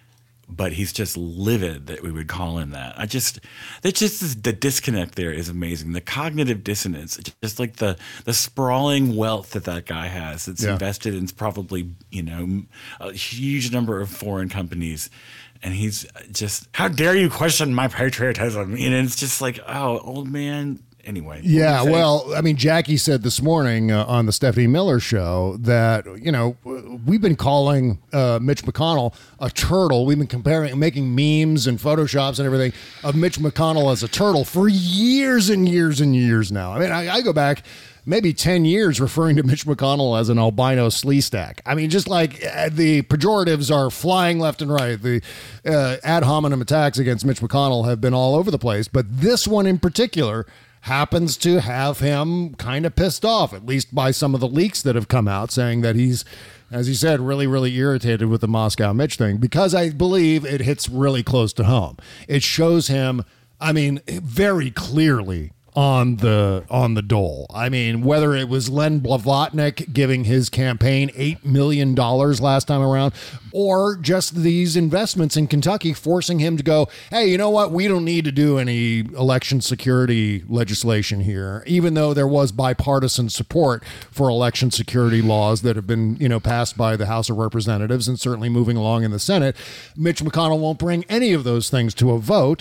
[SPEAKER 8] But he's just livid that we would call him that. I just, that just is, the disconnect there is amazing. The cognitive dissonance, just like the the sprawling wealth that that guy has, that's
[SPEAKER 4] Yeah.
[SPEAKER 8] invested in probably, you know, a huge number of foreign companies. And he's just, how dare you question my patriotism? And it's just like, oh, old man. Anyway.
[SPEAKER 4] Yeah, well, I mean, Jackie said this morning uh, on the Stephanie Miller show that, you know, we've been calling uh, Mitch McConnell a turtle. We've been comparing, making memes and Photoshops and everything of Mitch McConnell as a turtle for years and years and years now. I mean, I, I go back maybe ten years referring to Mitch McConnell as an albino sleestack. I mean, just like uh, the pejoratives are flying left and right. The uh, ad hominem attacks against Mitch McConnell have been all over the place. But this one in particular happens to have him kind of pissed off, at least by some of the leaks that have come out saying that he's, as he said, really, really irritated with the Moscow Mitch thing, because I believe it hits really close to home. It shows him, I mean, very clearly on the on the dole. I mean, whether it was Len Blavatnik giving his campaign eight million dollars last time around, or just these investments in Kentucky forcing him to go, hey, you know what? We don't need to do any election security legislation here, even though there was bipartisan support for election security laws that have been, you know, passed by the House of Representatives and certainly moving along in the Senate. Mitch McConnell won't bring any of those things to a vote.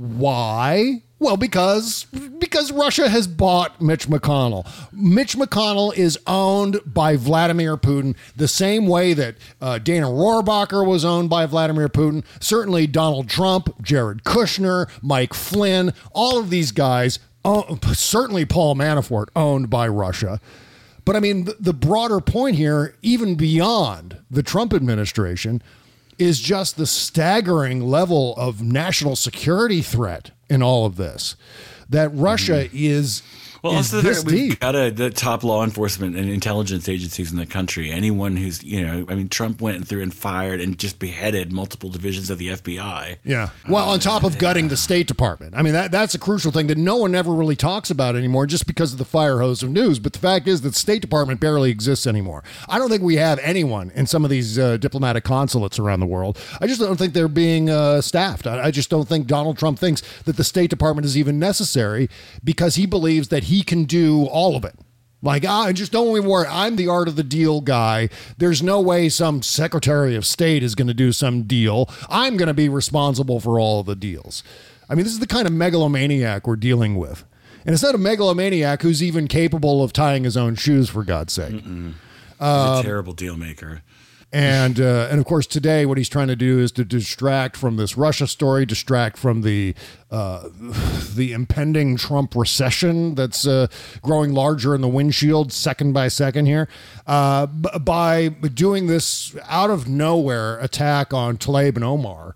[SPEAKER 4] Why? Well, because because Russia has bought Mitch McConnell. Mitch McConnell is owned by Vladimir Putin the same way that uh, Dana Rohrabacher was owned by Vladimir Putin. Certainly Donald Trump, Jared Kushner, Mike Flynn, all of these guys, oh, certainly Paul Manafort, owned by Russia. But I mean, the, the broader point here, even beyond the Trump administration, is just the staggering level of national security threat in all of this, that Russia mm-hmm. is
[SPEAKER 8] Well,
[SPEAKER 4] is
[SPEAKER 8] also
[SPEAKER 4] this
[SPEAKER 8] there, we've
[SPEAKER 4] deep.
[SPEAKER 8] got a, the top law enforcement and intelligence agencies in the country. Anyone who's, you know, I mean, Trump went through and fired and just beheaded multiple divisions of the F B I.
[SPEAKER 4] Yeah. Well, uh, on top of gutting the State Department. I mean, that that's a crucial thing that no one ever really talks about anymore just because of the fire hose of news. But the fact is that the State Department barely exists anymore. I don't think we have anyone in some of these uh, diplomatic consulates around the world. I just don't think they're being uh, staffed. I, I just don't think Donald Trump thinks that the State Department is even necessary because he believes that he can do all of it. Like, ah, just don't worry. I'm the art of the deal guy. There's no way some Secretary of State is going to do some deal. I'm going to be responsible for all of the deals. I mean, this is the kind of megalomaniac we're dealing with. And it's not a megalomaniac who's even capable of tying his own shoes, for God's sake.
[SPEAKER 8] Mm-mm. He's
[SPEAKER 4] Um,
[SPEAKER 8] a terrible deal maker.
[SPEAKER 4] And, uh, and of course, today what he's trying to do is to distract from this Russia story, distract from the uh, the impending Trump recession that's uh, growing larger in the windshield second by second here, uh, b- by doing this out of nowhere attack on Tlaib and Omar.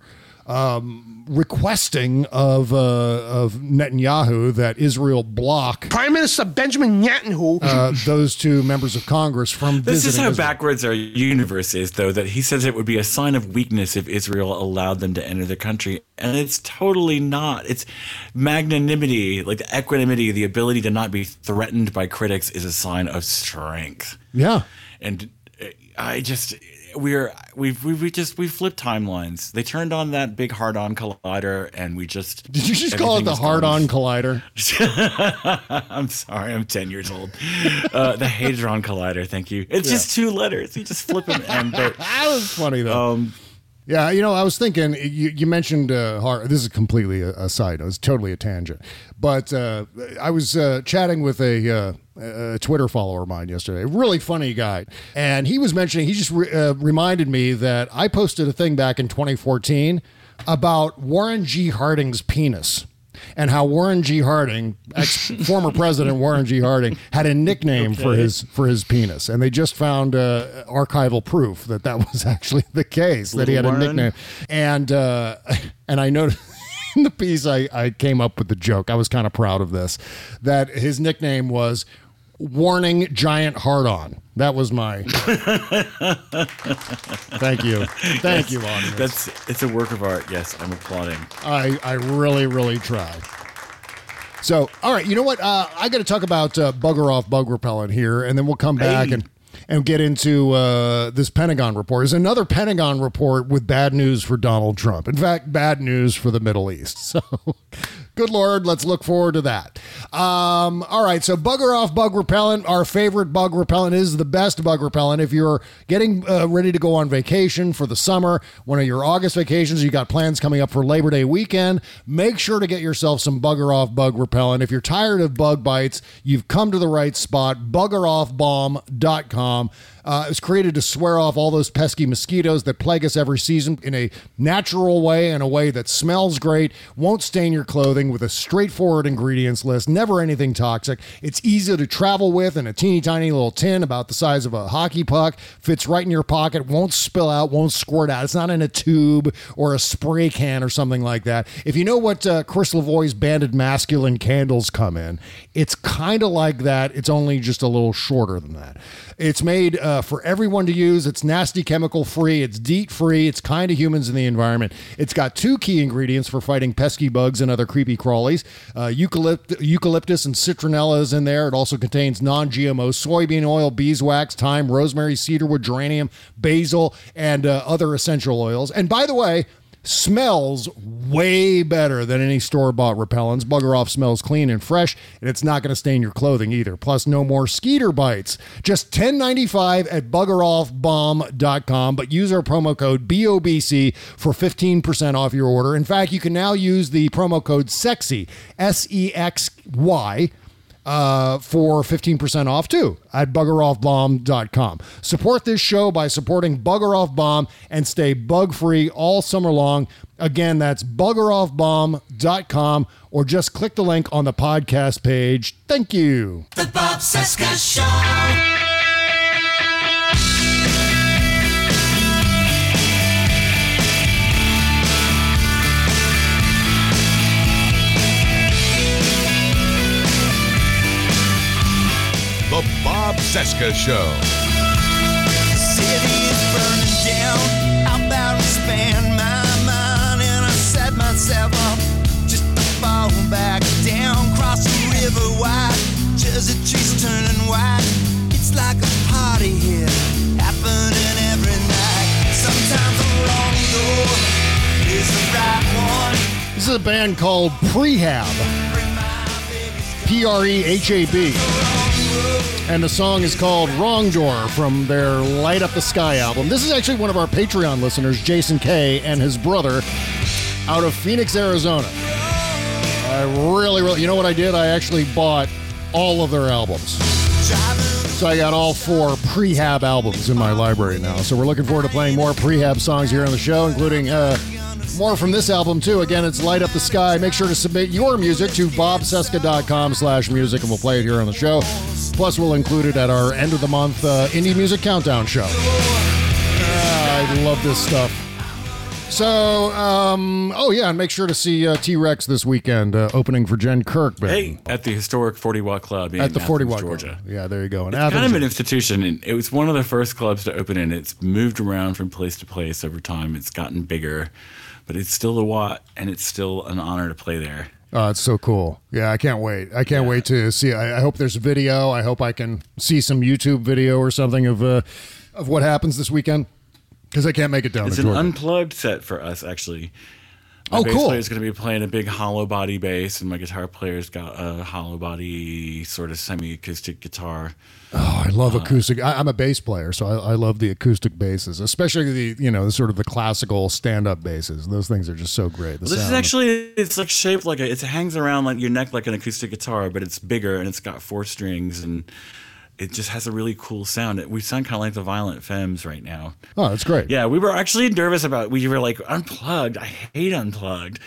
[SPEAKER 4] um, requesting of uh, of Netanyahu that Israel block
[SPEAKER 10] Prime Minister Benjamin Netanyahu
[SPEAKER 4] uh, those two members of Congress from
[SPEAKER 8] This
[SPEAKER 4] visiting
[SPEAKER 8] is how
[SPEAKER 4] Israel.
[SPEAKER 8] backwards our universe is, though, that he says it would be a sign of weakness if Israel allowed them to enter the country. And it's totally not. It's magnanimity, like the equanimity, the ability to not be threatened by critics is a sign of strength.
[SPEAKER 4] Yeah.
[SPEAKER 8] And I just... We're we've we we just we flipped timelines. They turned on that big hard-on collider, and we just
[SPEAKER 4] Did you just call it the hard-on collider?
[SPEAKER 8] I'm sorry, I'm ten years old. Uh, the Hadron Collider. Thank you. It's
[SPEAKER 4] Yeah.
[SPEAKER 8] just two letters. You just flip them, and but,
[SPEAKER 4] that was funny though.
[SPEAKER 8] Um,
[SPEAKER 4] Yeah, you know, I was thinking, you, you mentioned, uh, hard, this is completely a, a side, it was totally a tangent, but uh, I was uh, chatting with a, uh, a Twitter follower of mine yesterday, a really funny guy, and he was mentioning, he just re- uh, reminded me that I posted a thing back in twenty fourteen about Warren G. Harding's penis. And how Warren G. Harding, ex former President Warren G. Harding, had a nickname okay. for his for his penis, and they just found uh, archival proof that that was actually the case, that he had
[SPEAKER 8] Warren.
[SPEAKER 4] a nickname. And uh, and I noticed in the piece I, I came up with the joke. I was kind of proud of this, that his nickname was Warning Giant Hard-On. That was my. Thank you, thank
[SPEAKER 8] yes,
[SPEAKER 4] you, audience.
[SPEAKER 8] That's it's a work of art. Yes, I'm applauding.
[SPEAKER 4] I I really really tried. So, all right, you know what? Uh, I got to talk about uh, bugger off bug repellent here, and then we'll come back
[SPEAKER 8] hey.
[SPEAKER 4] and and get into uh, this Pentagon report. There's another Pentagon report with bad news for Donald Trump. In fact, bad news for the Middle East. So, good Lord, let's look forward to that. Um, all right, so bugger off bug repellent. Our favorite bug repellent is the best bug repellent. If you're getting uh, ready to go on vacation for the summer, one of your August vacations, you got plans coming up for Labor Day weekend, make sure to get yourself some bugger off bug repellent. If you're tired of bug bites, you've come to the right spot, bugger off bomb dot com. Uh, it was created to swear off all those pesky mosquitoes that plague us every season in a natural way, in a way that smells great, won't stain your clothing, with a straightforward ingredients list, never anything toxic. It's easy to travel with in a teeny tiny little tin about the size of a hockey puck, fits right in your pocket, won't spill out, won't squirt out. It's not in a tube or a spray can or something like that. If you know what uh, Chris Lavoie's Banded Masculine candles come in, it's kind of like that. It's only just a little shorter than that. It's made uh, for everyone to use. It's nasty chemical free. It's DEET free. It's kind to humans in the environment. It's got two key ingredients for fighting pesky bugs and other creepy crawlies. Uh, eucalypt- eucalyptus and citronella is in there. It also contains non-G M O soybean oil, beeswax, thyme, rosemary, cedarwood, geranium, basil, and uh, other essential oils. And by the way, smells way better than any store-bought repellents. Bugger Off smells clean and fresh, and it's not going to stain your clothing either. Plus, no more skeeter bites. Just ten ninety-five at bugger off bomb dot com, but use our promo code B O B C for fifteen percent off your order. In fact, you can now use the promo code SEXY, S E X Y, Uh, for fifteen percent off too at bugger off bomb dot com. Support this show by supporting Bugger Off Bomb and stay bug free all summer long. Again, that's bugger off bomb dot com, or just click the link on the podcast page. Thank you.
[SPEAKER 6] The Bob Cesca Show.
[SPEAKER 5] The Bob Cesca Show.
[SPEAKER 11] The city is burning down. I'm about to spend my mind, and I set myself up just to fall back down. Cross the river wide, Jersey trees turning white. It's like a party here, happening every night. Sometimes the wrong door is the right one.
[SPEAKER 4] This is a band called Prehab. P R E H A B. And the song is called Wrong Door from their Light Up the Sky album. This is actually one of our Patreon listeners, Jason K, and his brother out of Phoenix, Arizona. I really, really, you know what I did? I actually bought all of their albums. So I got all four Prehab albums in my library now. So we're looking forward to playing more Prehab songs here on the show, including uh, more from this album, too. Again, it's Light Up the Sky. Make sure to submit your music to bob cesca dot com slash music, and we'll play it here on the show. Plus, we'll include it at our end of the month uh, Indie Music Countdown show. Ah, I love this stuff. So, um, oh yeah, and make sure to see uh, T-Rex this weekend, uh, opening for Jen Kirk.
[SPEAKER 8] Hey, at the historic forty Watt Club in
[SPEAKER 4] at the
[SPEAKER 8] Athens,
[SPEAKER 4] forty Watt
[SPEAKER 8] Georgia.
[SPEAKER 4] Club. Yeah, there you go. In
[SPEAKER 8] It's
[SPEAKER 4] Athens,
[SPEAKER 8] kind of an institution. And it was one of the first clubs to open, and it's moved around from place to place over time. It's gotten bigger, but it's still the Watt, and it's still an honor to play there.
[SPEAKER 4] Oh, it's so cool. Yeah, I can't wait. I can't yeah. wait to see. I, I hope there's a video. I hope I can see some YouTube video or something of uh, of what happens this weekend. Because I can't make it down
[SPEAKER 8] it's
[SPEAKER 4] to
[SPEAKER 8] Georgia.
[SPEAKER 4] It's
[SPEAKER 8] an unplugged set for us, actually. My
[SPEAKER 4] oh,
[SPEAKER 8] bass
[SPEAKER 4] cool.
[SPEAKER 8] player's going to be playing a big hollow body bass, and my guitar player's got a hollow body sort of semi-acoustic guitar.
[SPEAKER 4] Oh, I love uh, acoustic. I, I'm a bass player, so I, I love the acoustic basses, especially the, you know, sort of the classical stand-up basses. Those things are just so great. The
[SPEAKER 8] well, this is actually, it's like shaped like a, it hangs around like your neck like an acoustic guitar, but it's bigger, and it's got four strings, and it just has a really cool sound. We sound kind of like the Violent Femmes right now.
[SPEAKER 4] Oh, that's great.
[SPEAKER 8] Yeah, we were actually nervous about. We were like, unplugged. I hate unplugged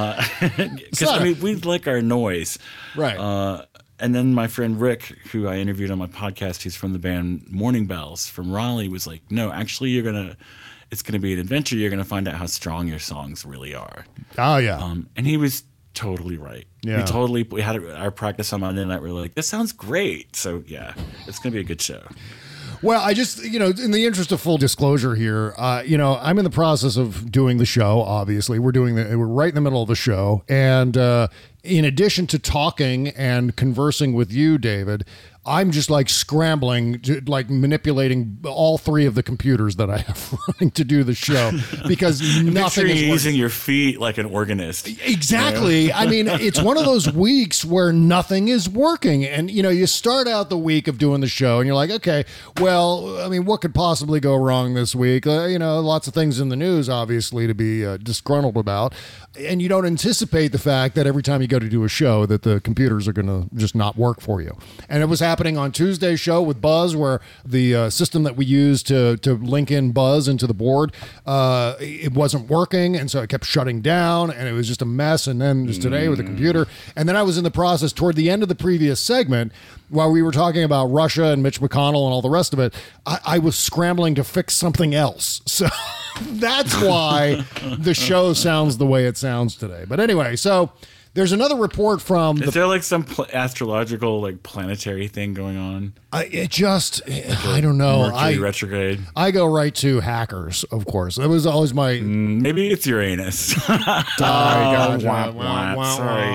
[SPEAKER 8] because uh, I mean we like our noise,
[SPEAKER 4] right?
[SPEAKER 8] Uh, and then my friend Rick, who I interviewed on my podcast, who's from the band Morning Bells from Raleigh, was like, no, actually, you're gonna. It's gonna be an adventure. You're gonna find out how strong your songs really are.
[SPEAKER 4] Oh yeah.
[SPEAKER 8] Um, and he was totally right.
[SPEAKER 4] Yeah.
[SPEAKER 8] We totally we had our practice on Monday night. We were like, this sounds great. So yeah, it's gonna be a good show.
[SPEAKER 4] Well, I just, you know, in the interest of full disclosure here, uh, you know, I'm in the process of doing the show. Obviously, we're doing the we're right in the middle of the show, and uh, in addition to talking and conversing with you, David, I'm just like scrambling, to, like manipulating all three of the computers that I have running to do the show because nothing is
[SPEAKER 8] you're
[SPEAKER 4] working.
[SPEAKER 8] Using your feet like an organist.
[SPEAKER 4] Exactly. You know? I mean, it's one of those weeks where nothing is working. And, you know, you start out the week of doing the show and you're like, okay, well, I mean, what could possibly go wrong this week? Uh, you know, lots of things in the news, obviously, to be uh, disgruntled about. And you don't anticipate the fact that every time you go to do a show that the computers are going to just not work for you. And it was happening on Tuesday's show with Buzz, where the uh, system that we use to to link in Buzz into the board, uh, it wasn't working, and so it kept shutting down, and it was just a mess. And then just today with the computer, and then I was in the process toward the end of the previous segment, while we were talking about Russia and Mitch McConnell and all the rest of it, I, I was scrambling to fix something else. So that's why the show sounds the way it sounds today. But anyway, so there's another report from...
[SPEAKER 8] Is the, there like some pl- astrological, like planetary thing going on?
[SPEAKER 4] I, it just, like I don't know.
[SPEAKER 8] Mercury
[SPEAKER 4] I,
[SPEAKER 8] retrograde.
[SPEAKER 4] I go right to hackers, of course. That was always my...
[SPEAKER 8] Mm, maybe it's Uranus.
[SPEAKER 4] oh, gotcha.
[SPEAKER 8] wah, wah, wah, sorry.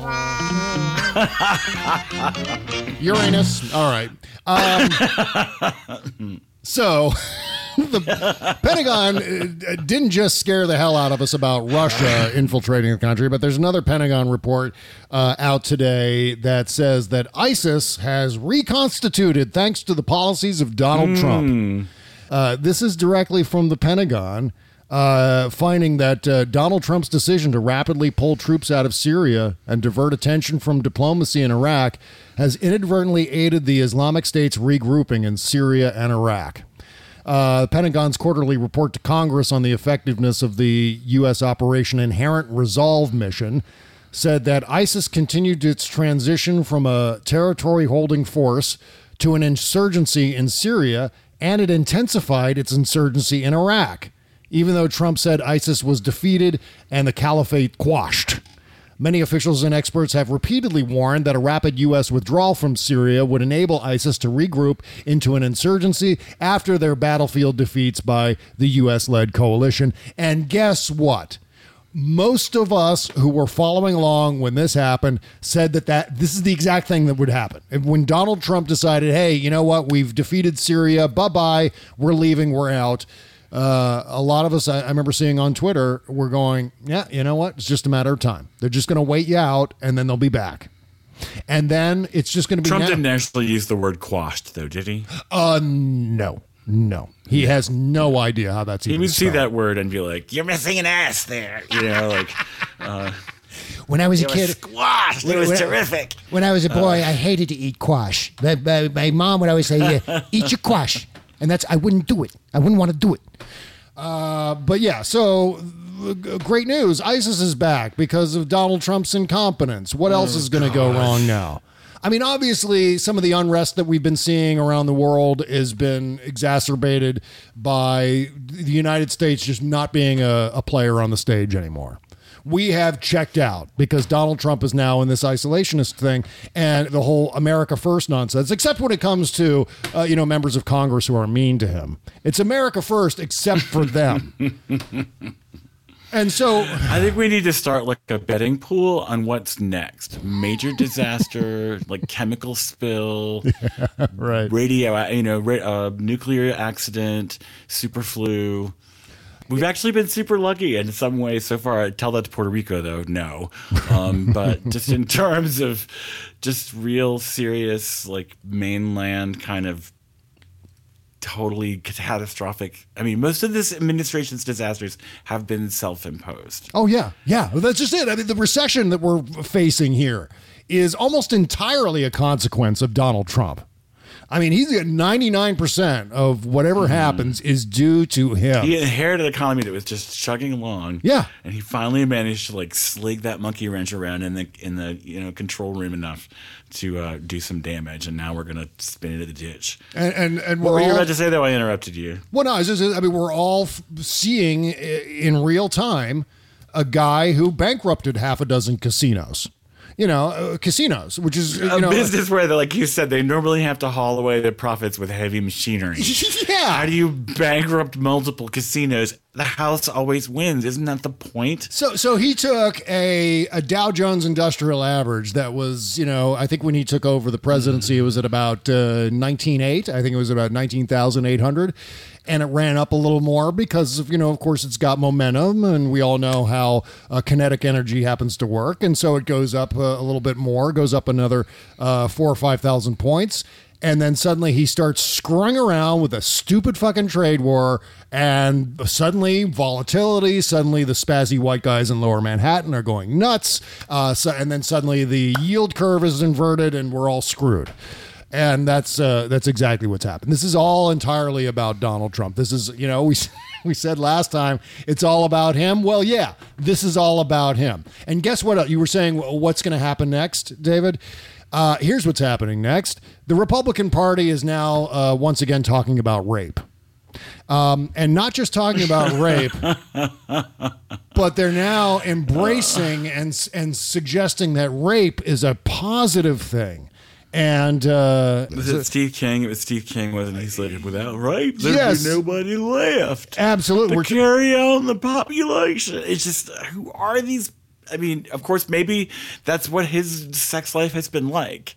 [SPEAKER 4] Uranus. All right. Um, so... The Pentagon didn't just scare the hell out of us about Russia infiltrating the country, but there's another Pentagon report uh, out today that says that ISIS has reconstituted thanks to the policies of Donald mm. Trump. Uh, this is directly from the Pentagon, uh, finding that uh, Donald Trump's decision to rapidly pull troops out of Syria and divert attention from diplomacy in Iraq has inadvertently aided the Islamic State's regrouping in Syria and Iraq. Uh, the Pentagon's quarterly report to Congress on the effectiveness of the U S Operation Inherent Resolve mission said that ISIS continued its transition from a territory-holding force to an insurgency in Syria, and it intensified its insurgency in Iraq, even though Trump said ISIS was defeated and the caliphate quashed. Many officials and experts have repeatedly warned that a rapid U S withdrawal from Syria would enable ISIS to regroup into an insurgency after their battlefield defeats by the U S-led coalition. And guess what? Most of us who were following along when this happened said that, that this is the exact thing that would happen. When Donald Trump decided, hey, you know what? We've defeated Syria. Bye-bye. We're leaving. We're out. Uh, a lot of us, I, I remember seeing on Twitter, we're going, yeah, you know what? It's just a matter of time. They're just going to wait you out, and then they'll be back. And then it's just going to be...
[SPEAKER 8] Trump
[SPEAKER 4] now-
[SPEAKER 8] didn't actually use the word quashed, though, did he?
[SPEAKER 4] Uh, no. No. He has no idea how that's
[SPEAKER 8] he
[SPEAKER 4] even
[SPEAKER 8] would
[SPEAKER 4] spelled.
[SPEAKER 8] see that word and be like, you're missing an ass there. You know, like... Uh,
[SPEAKER 4] when I was a
[SPEAKER 8] it
[SPEAKER 4] kid...
[SPEAKER 8] Was squashed. It was
[SPEAKER 4] when,
[SPEAKER 8] terrific.
[SPEAKER 4] When I was a boy, uh, I hated to eat quash. My, my, my mom would always say, yeah, eat your quash. And that's... I wouldn't do it. I wouldn't want to do it. Uh, but yeah, so uh, great news. ISIS is back because of Donald Trump's incompetence. What else
[SPEAKER 8] oh,
[SPEAKER 4] is going to go wrong now? I mean, obviously, some of the unrest that we've been seeing around the world has been exacerbated by the United States just not being a, a player on the stage anymore. We have checked out because Donald Trump is now in this isolationist thing and the whole America First nonsense, except when it comes to, uh, you know, members of Congress who are mean to him. It's America First, except for them. And so
[SPEAKER 8] I think we need to start like a betting pool on what's next. Major disaster, like chemical spill,
[SPEAKER 4] yeah, right?
[SPEAKER 8] Radio, you know, ra- uh, nuclear accident, super flu. We've actually been super lucky in some ways so far. I tell that to Puerto Rico, though, no. Um, but just in terms of just real serious, like mainland kind of totally catastrophic. I mean, most of this administration's disasters have been self-imposed.
[SPEAKER 4] Oh, yeah. Yeah. Well, that's just it. I mean, the recession that we're facing here is almost entirely a consequence of Donald Trump. I mean, he's got ninety-nine percent of whatever mm. happens is due to him.
[SPEAKER 8] He inherited an economy that was just chugging along.
[SPEAKER 4] Yeah.
[SPEAKER 8] And he finally managed to like slig that monkey wrench around in the in the you know control room enough to uh, do some damage. And now we're gonna spin it in the ditch.
[SPEAKER 4] And and, and
[SPEAKER 8] what
[SPEAKER 4] we're
[SPEAKER 8] were you
[SPEAKER 4] all,
[SPEAKER 8] about to say though? I interrupted you.
[SPEAKER 4] Well, no, it's just, I mean, we're all f- seeing in real time a guy who bankrupted half a dozen casinos. You know, uh, casinos, which is you
[SPEAKER 8] a
[SPEAKER 4] know,
[SPEAKER 8] business where, like you said, they normally have to haul away their profits with heavy machinery.
[SPEAKER 4] Yeah.
[SPEAKER 8] How do you bankrupt multiple casinos? The house always wins. Isn't that the point?
[SPEAKER 4] So so he took a, a Dow Jones Industrial Average that was, you know, I think when he took over the presidency, it was at about uh, nineteen point eight. I think it was about nineteen thousand eight hundred. And it ran up a little more because, of, you know, of course, it's got momentum. And we all know how uh, kinetic energy happens to work. And so it goes up uh, a little bit more, goes up another uh, four or five thousand points. And then suddenly he starts screwing around with a stupid fucking trade war. And suddenly volatility, suddenly the spazzy white guys in lower Manhattan are going nuts. Uh, so, and then suddenly the yield curve is inverted and we're all screwed. And that's uh, that's exactly what's happened. This is all entirely about Donald Trump. This is, you know, we we said last time it's all about him. Well, yeah, this is all about him. And guess what? You were saying what's going to happen next, David? Uh, here's what's happening next. The Republican Party is now uh, once again talking about rape. Um, and not just talking about rape, but they're now embracing and and suggesting that rape is a positive thing. And uh,
[SPEAKER 8] was it Steve King? It was Steve King, wasn't he? He's like, without rape, there'd
[SPEAKER 4] yes,
[SPEAKER 8] be nobody left.
[SPEAKER 4] Absolutely,
[SPEAKER 8] to
[SPEAKER 4] we're
[SPEAKER 8] carry on the population. It's just, who are these? I mean, of course, maybe that's what his sex life has been like.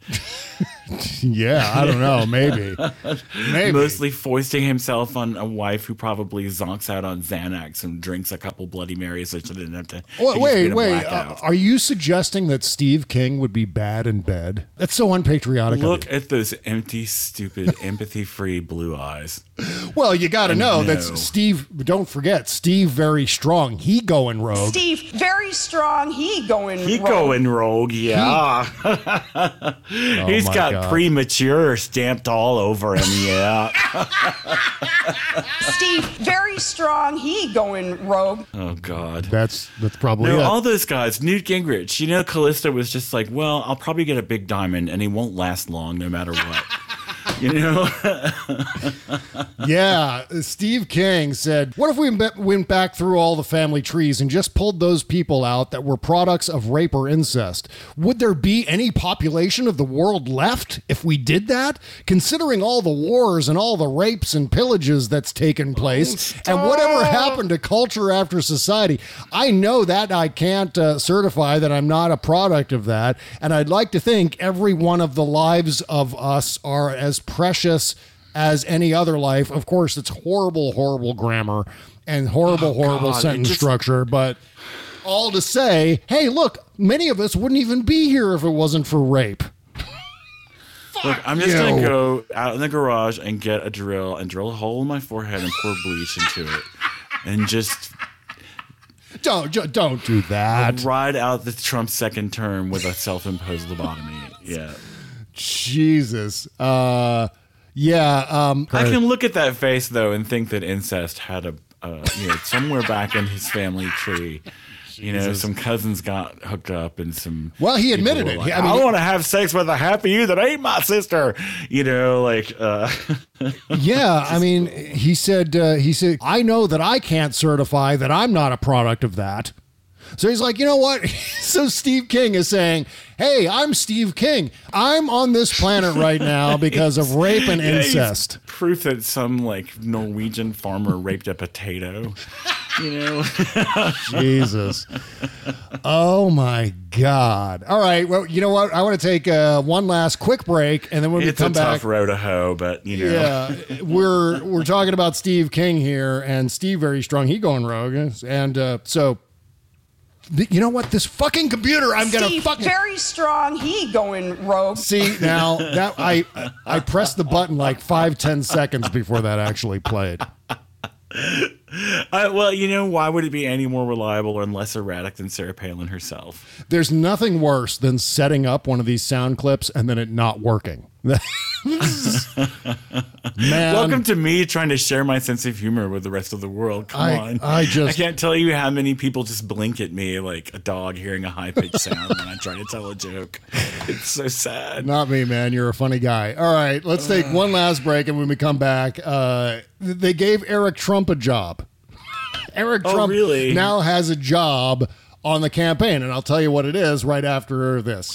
[SPEAKER 4] Yeah, I don't know. Maybe. Maybe.
[SPEAKER 8] Mostly foisting himself on a wife who probably zonks out on Xanax and drinks a couple Bloody Marys so she didn't have to.
[SPEAKER 4] Wait, wait. wait. Uh, are you suggesting that Steve King would be bad in bed? That's so unpatriotic.
[SPEAKER 8] Look at those empty, stupid, empathy-free blue eyes.
[SPEAKER 4] Well, you got to know that Steve, don't forget, Steve Very Strong. He going rogue.
[SPEAKER 12] Steve Very Strong. He going
[SPEAKER 8] he
[SPEAKER 12] rogue.
[SPEAKER 8] He going rogue, yeah.
[SPEAKER 4] He,
[SPEAKER 8] He's
[SPEAKER 4] oh
[SPEAKER 8] got
[SPEAKER 4] God.
[SPEAKER 8] premature stamped all over him, yeah.
[SPEAKER 12] Steve Very Strong. He going rogue.
[SPEAKER 8] Oh, God.
[SPEAKER 4] That's that's probably
[SPEAKER 8] no,
[SPEAKER 4] it.
[SPEAKER 8] all those guys. Newt Gingrich. You know, Callisto was just like, well, I'll probably get a big diamond, and he won't last long no matter what. You know?
[SPEAKER 4] Yeah, Steve King said, what if we went back through all the family trees and just pulled those people out that were products of rape or incest? Would there be any population of the world left if we did that? Considering all the wars and all the rapes and pillages that's taken place oh, and whatever happened to culture after society, I know that I can't uh, certify that I'm not a product of that. And I'd like to think every one of the lives of us are as precious as any other life. Of course, it's horrible, horrible grammar and horrible, oh, horrible God, sentence just... structure, but all to say, hey, look, many of us wouldn't even be here if it wasn't for rape.
[SPEAKER 8] Look, I'm just going to go out in the garage and get a drill and drill a hole in my forehead and pour bleach into it and just...
[SPEAKER 4] Don't don't do that.
[SPEAKER 8] Ride out the Trump second term with a self-imposed lobotomy. Yeah.
[SPEAKER 4] Jesus. Uh, yeah. Um,
[SPEAKER 8] I can look at that face though and think that incest had a, uh, you know, somewhere back in his family tree You know, some cousins got hooked up and some.
[SPEAKER 4] Well, he admitted it.
[SPEAKER 8] Like,
[SPEAKER 4] I
[SPEAKER 8] I,
[SPEAKER 4] mean,
[SPEAKER 8] want to have sex with a half of you that ain't my sister. You know, like. Uh,
[SPEAKER 4] yeah, I mean, he said. Uh, he said, I know that I can't certify that I'm not a product of that. So he's like, you know what? So Steve King is saying, hey, I'm Steve King. I'm on this planet right now because of rape and
[SPEAKER 8] yeah,
[SPEAKER 4] incest.
[SPEAKER 8] Proof that some like Norwegian farmer raped a potato. You know?
[SPEAKER 4] Jesus. Oh my God. All right. Well, you know what? I want to take uh, one last quick break, and then when
[SPEAKER 8] it's
[SPEAKER 4] we come
[SPEAKER 8] a
[SPEAKER 4] back.
[SPEAKER 8] It's a tough row to hoe, but you know.
[SPEAKER 4] Yeah, we're we're talking about Steve King here, and Steve very strong. He going rogue, and uh, so. You know what? This fucking computer, I'm gonna
[SPEAKER 12] Steve,
[SPEAKER 4] fucking
[SPEAKER 12] very strong. He going rogue.
[SPEAKER 4] see now that I I pressed the button like five ten seconds before that actually played.
[SPEAKER 8] I, well, you know, why would it be any more reliable or less erratic than Sarah Palin herself?
[SPEAKER 4] There's nothing worse than setting up one of these sound clips and then it not working. Man,
[SPEAKER 8] welcome to me trying to share my sense of humor with the rest of the world. Come
[SPEAKER 4] I,
[SPEAKER 8] on.
[SPEAKER 4] I just
[SPEAKER 8] I can't tell you how many people just blink at me like a dog hearing a high-pitched sound when I try to tell a joke. It's so sad.
[SPEAKER 4] Not me, man. You're a funny guy. All right, let's take one last break, and when we come back, uh, they gave Eric Trump a job. Eric
[SPEAKER 8] oh,
[SPEAKER 4] Trump
[SPEAKER 8] really?
[SPEAKER 4] now has a job on the campaign, and I'll tell you what it is right after this.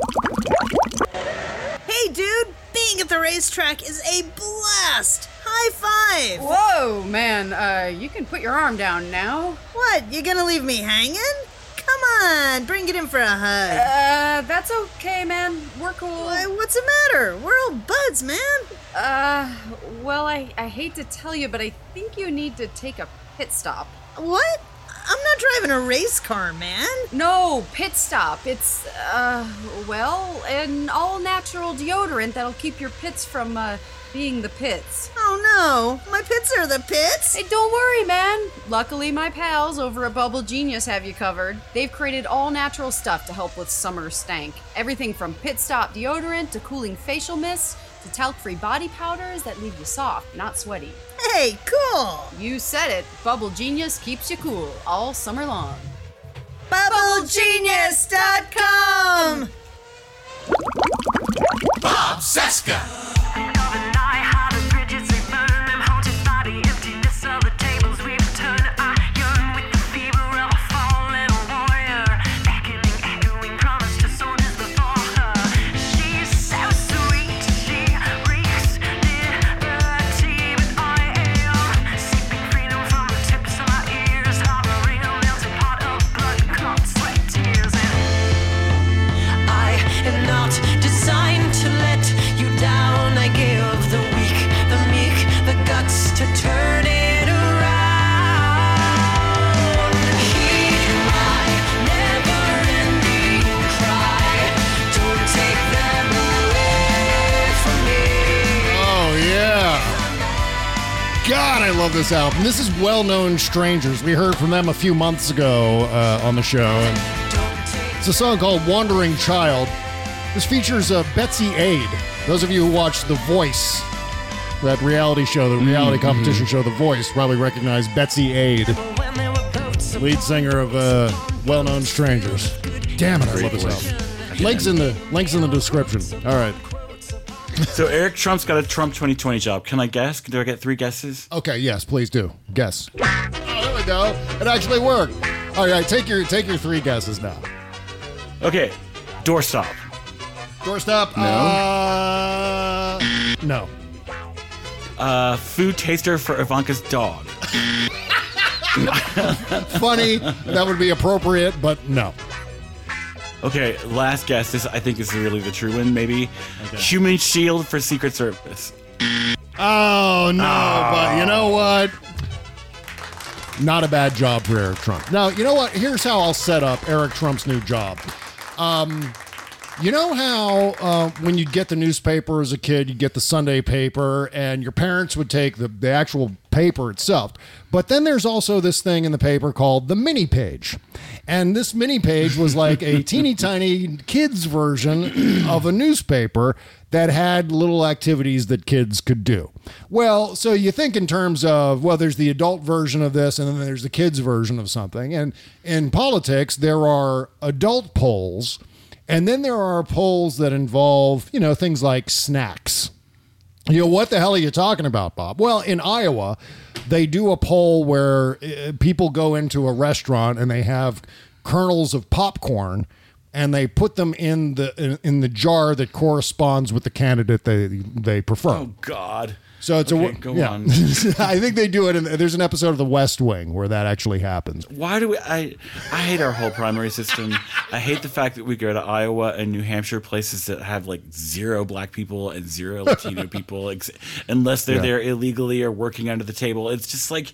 [SPEAKER 13] Hey, dude, being at the racetrack is a blast. High five.
[SPEAKER 14] Whoa, man, uh, you can put your arm down now.
[SPEAKER 13] What, you gonna leave me hanging? Come on, bring it in for a hug.
[SPEAKER 14] Uh, that's okay, man. We're cool.
[SPEAKER 13] Why, what's the matter? We're old buds, man.
[SPEAKER 14] Uh, well, I, I hate to tell you, but I think you need to take a pit stop.
[SPEAKER 13] What? I'm not driving a race car, man.
[SPEAKER 14] No, pit stop. It's, uh, well, an all-natural deodorant that'll keep your pits from, uh, being the pits.
[SPEAKER 13] Oh no, my pits are the pits.
[SPEAKER 14] Hey, don't worry, man. Luckily, my pals over at Bubble Genius have you covered. They've created all-natural stuff to help with summer stank. Everything from pit stop deodorant to cooling facial mists to talc-free body powders that leave you soft, not sweaty.
[SPEAKER 13] Hey, cool.
[SPEAKER 14] You said it. Bubble Genius keeps you cool all summer long.
[SPEAKER 13] bubble genius dot com.
[SPEAKER 6] Bob Cesca.
[SPEAKER 4] God, I love this album. This is Well-Known Strangers. We heard from them a few months ago uh, on the show. And it's a song called Wandering Child. This features uh, Betsy Aid. Those of you who watch The Voice, that reality show, the reality mm-hmm. competition show The Voice, probably recognize Betsy Aid, lead singer of uh, Well-Known Strangers. Damn it, I love this album. Links in the links in the description. All right.
[SPEAKER 8] So Eric Trump's got a Trump twenty twenty job. Can I guess? Do I get three guesses?
[SPEAKER 4] Okay, yes, please do. Guess. Oh, there we go. It actually worked. All right, take your take your three guesses now.
[SPEAKER 8] Okay, doorstop.
[SPEAKER 4] Doorstop.
[SPEAKER 8] No.
[SPEAKER 4] Uh, no.
[SPEAKER 8] Uh, food taster for Ivanka's dog.
[SPEAKER 4] Funny. That would be appropriate, but no.
[SPEAKER 8] Okay, last guess. This I think is really the true one. Maybe okay. Human shield for Secret Service.
[SPEAKER 4] Oh no! Oh. But you know what? Not a bad job for Eric Trump. Now you know what? Here's how I'll set up Eric Trump's new job. Um, you know how uh, when you get the newspaper as a kid, you get the Sunday paper, and your parents would take the the actual paper itself. But then there's also this thing in the paper called the mini page. And this mini page was like a teeny tiny kids version of a newspaper that had little activities that kids could do. Well, so you think in terms of, well, there's the adult version of this and then there's the kids version of something. And in politics, there are adult polls and then there are polls that involve, you know, things like snacks. You know, what the hell are you talking about, Bob? Well, in Iowa, they do a poll where uh, people go into a restaurant and they have kernels of popcorn and they put them in the in, in the jar that corresponds with the candidate they they prefer.
[SPEAKER 8] Oh God!
[SPEAKER 4] So it's
[SPEAKER 8] okay,
[SPEAKER 4] a
[SPEAKER 8] go
[SPEAKER 4] yeah.
[SPEAKER 8] on.
[SPEAKER 4] I think they do it. In, there's an episode of The West Wing where that actually happens.
[SPEAKER 8] Why do we? I I hate our whole primary system. I hate the fact that we go to Iowa and New Hampshire, places that have like zero black people and zero Latino people, ex- unless they're
[SPEAKER 4] Yeah.
[SPEAKER 8] there illegally or working under the table. It's just like.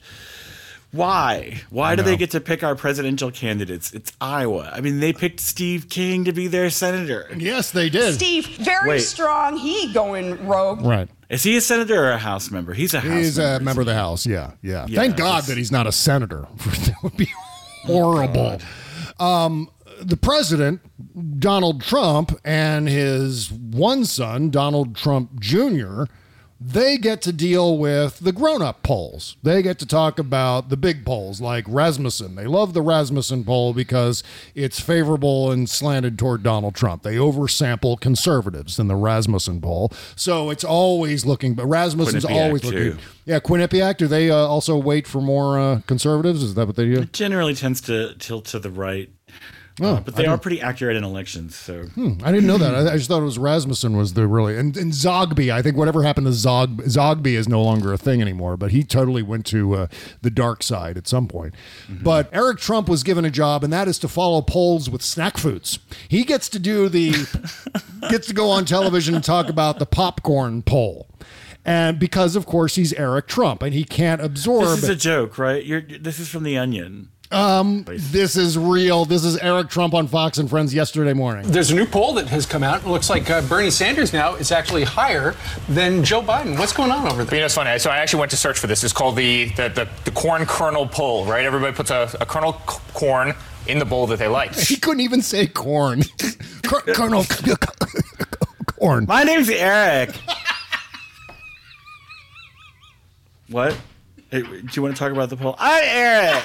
[SPEAKER 8] Why? Why
[SPEAKER 4] I
[SPEAKER 8] do they
[SPEAKER 4] know.
[SPEAKER 8] get to pick our presidential candidates? It's Iowa. I mean, they picked Steve King to be their senator.
[SPEAKER 4] Yes, they did.
[SPEAKER 12] Steve, very
[SPEAKER 8] Wait.
[SPEAKER 12] strong. He going rogue.
[SPEAKER 4] Right.
[SPEAKER 8] Is he a senator or a House member? He's a House
[SPEAKER 4] He's
[SPEAKER 8] member.
[SPEAKER 4] a member of the House. Yeah, yeah.
[SPEAKER 8] Yeah,
[SPEAKER 4] Thank God
[SPEAKER 8] it's-
[SPEAKER 4] that he's not a senator. That would be horrible. Um, the president, Donald Trump, and his one son, Donald Trump Junior, they get to deal with the grown-up polls. They get to talk about the big polls like Rasmussen. They love the Rasmussen poll because it's favorable and slanted toward Donald Trump. They oversample conservatives in the Rasmussen poll. So it's always looking, but Rasmussen's
[SPEAKER 8] Quinnipiac,
[SPEAKER 4] always
[SPEAKER 8] too.
[SPEAKER 4] looking. Yeah, Quinnipiac, do they uh, also wait for more uh, conservatives? Is that what they do?
[SPEAKER 8] It generally tends to tilt to the right.
[SPEAKER 4] Oh,
[SPEAKER 8] Uh, but
[SPEAKER 4] I
[SPEAKER 8] they are
[SPEAKER 4] didn't-
[SPEAKER 8] pretty accurate in elections. So
[SPEAKER 4] Hmm, I didn't know that. I, I just thought it was Rasmussen was the really and, and Zogby. I think whatever happened to Zog Zogby is no longer a thing anymore. But he totally went to uh, the dark side at some point. But Eric Trump was given a job, and that is to follow polls with snack foods. He gets to do the gets to go on television and talk about the popcorn poll. And because of course he's Eric Trump, and he can't absorb.
[SPEAKER 8] this is a joke, right? You're, this is from The Onion.
[SPEAKER 4] Um, this is real. This is Eric Trump on Fox and Friends yesterday morning.
[SPEAKER 15] There's a new poll that has come out. It looks like uh, Bernie Sanders now is actually higher than Joe Biden. What's going on over there?
[SPEAKER 16] You know, it's funny. So I actually went to search for this. It's called the the, the, the corn kernel poll, right? Everybody puts a, a kernel c- corn in the bowl that they like.
[SPEAKER 4] He couldn't even say corn. Cur- Colonel corn.
[SPEAKER 8] My name's Eric. What? Hey, do you want to talk about the poll? I'm Eric.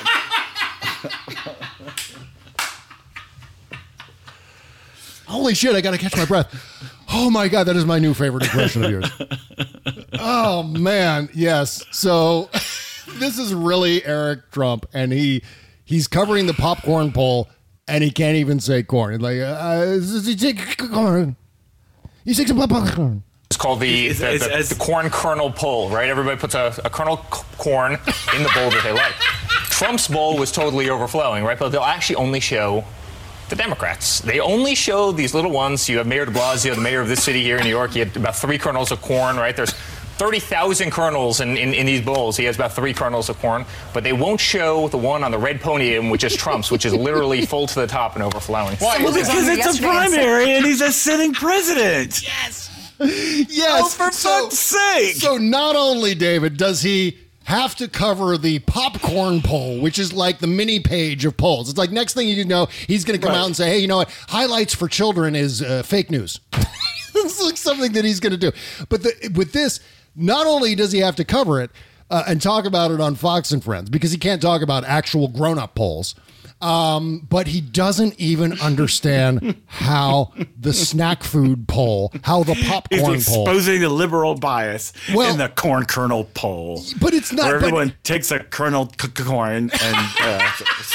[SPEAKER 4] Holy shit, I gotta catch my breath. Oh my God, that is my new favorite impression of yours. Oh man, yes. So this is really Eric Trump, and he he's covering the popcorn poll, and he can't even say corn. Like, uh, you take corn. You take some popcorn.
[SPEAKER 16] It's called the
[SPEAKER 8] It's-
[SPEAKER 16] the,
[SPEAKER 8] it's-
[SPEAKER 16] the, the corn kernel poll, right? Everybody puts a, a kernel c- corn in the bowl that they like. Trump's bowl was totally overflowing, right? But they'll actually only show the Democrats. They only show these little ones. You have Mayor de Blasio, the mayor of this city here in New York. He had about three kernels of corn, right? There's thirty thousand kernels in, in, in these bowls. He has about three kernels of corn. But they won't show the one on the red podium, which is Trump's, which is literally full to the top and overflowing.
[SPEAKER 8] Why? Well, because it's a primary and he's a sitting president.
[SPEAKER 4] Yes.
[SPEAKER 8] Oh, for
[SPEAKER 4] so,
[SPEAKER 8] fuck's sake.
[SPEAKER 4] So not only, David, does he have to cover the popcorn poll, which is like the mini page of polls. It's like next thing you know, he's going to come
[SPEAKER 8] Right.
[SPEAKER 4] out and say, hey, you know what? Highlights for children is uh, fake news. It's like something that he's going to do. But the, with this, not only does he have to cover it uh, and talk about it on Fox and Friends, because he can't talk about actual grown-up polls, um, but he doesn't even understand how the snack food poll, how the popcorn
[SPEAKER 8] He's
[SPEAKER 4] poll.
[SPEAKER 8] exposing the liberal bias
[SPEAKER 4] Well-
[SPEAKER 8] in the corn kernel poll.
[SPEAKER 4] But it's not-
[SPEAKER 8] Where
[SPEAKER 4] but-
[SPEAKER 8] everyone takes a kernel c- c- corn and. Uh,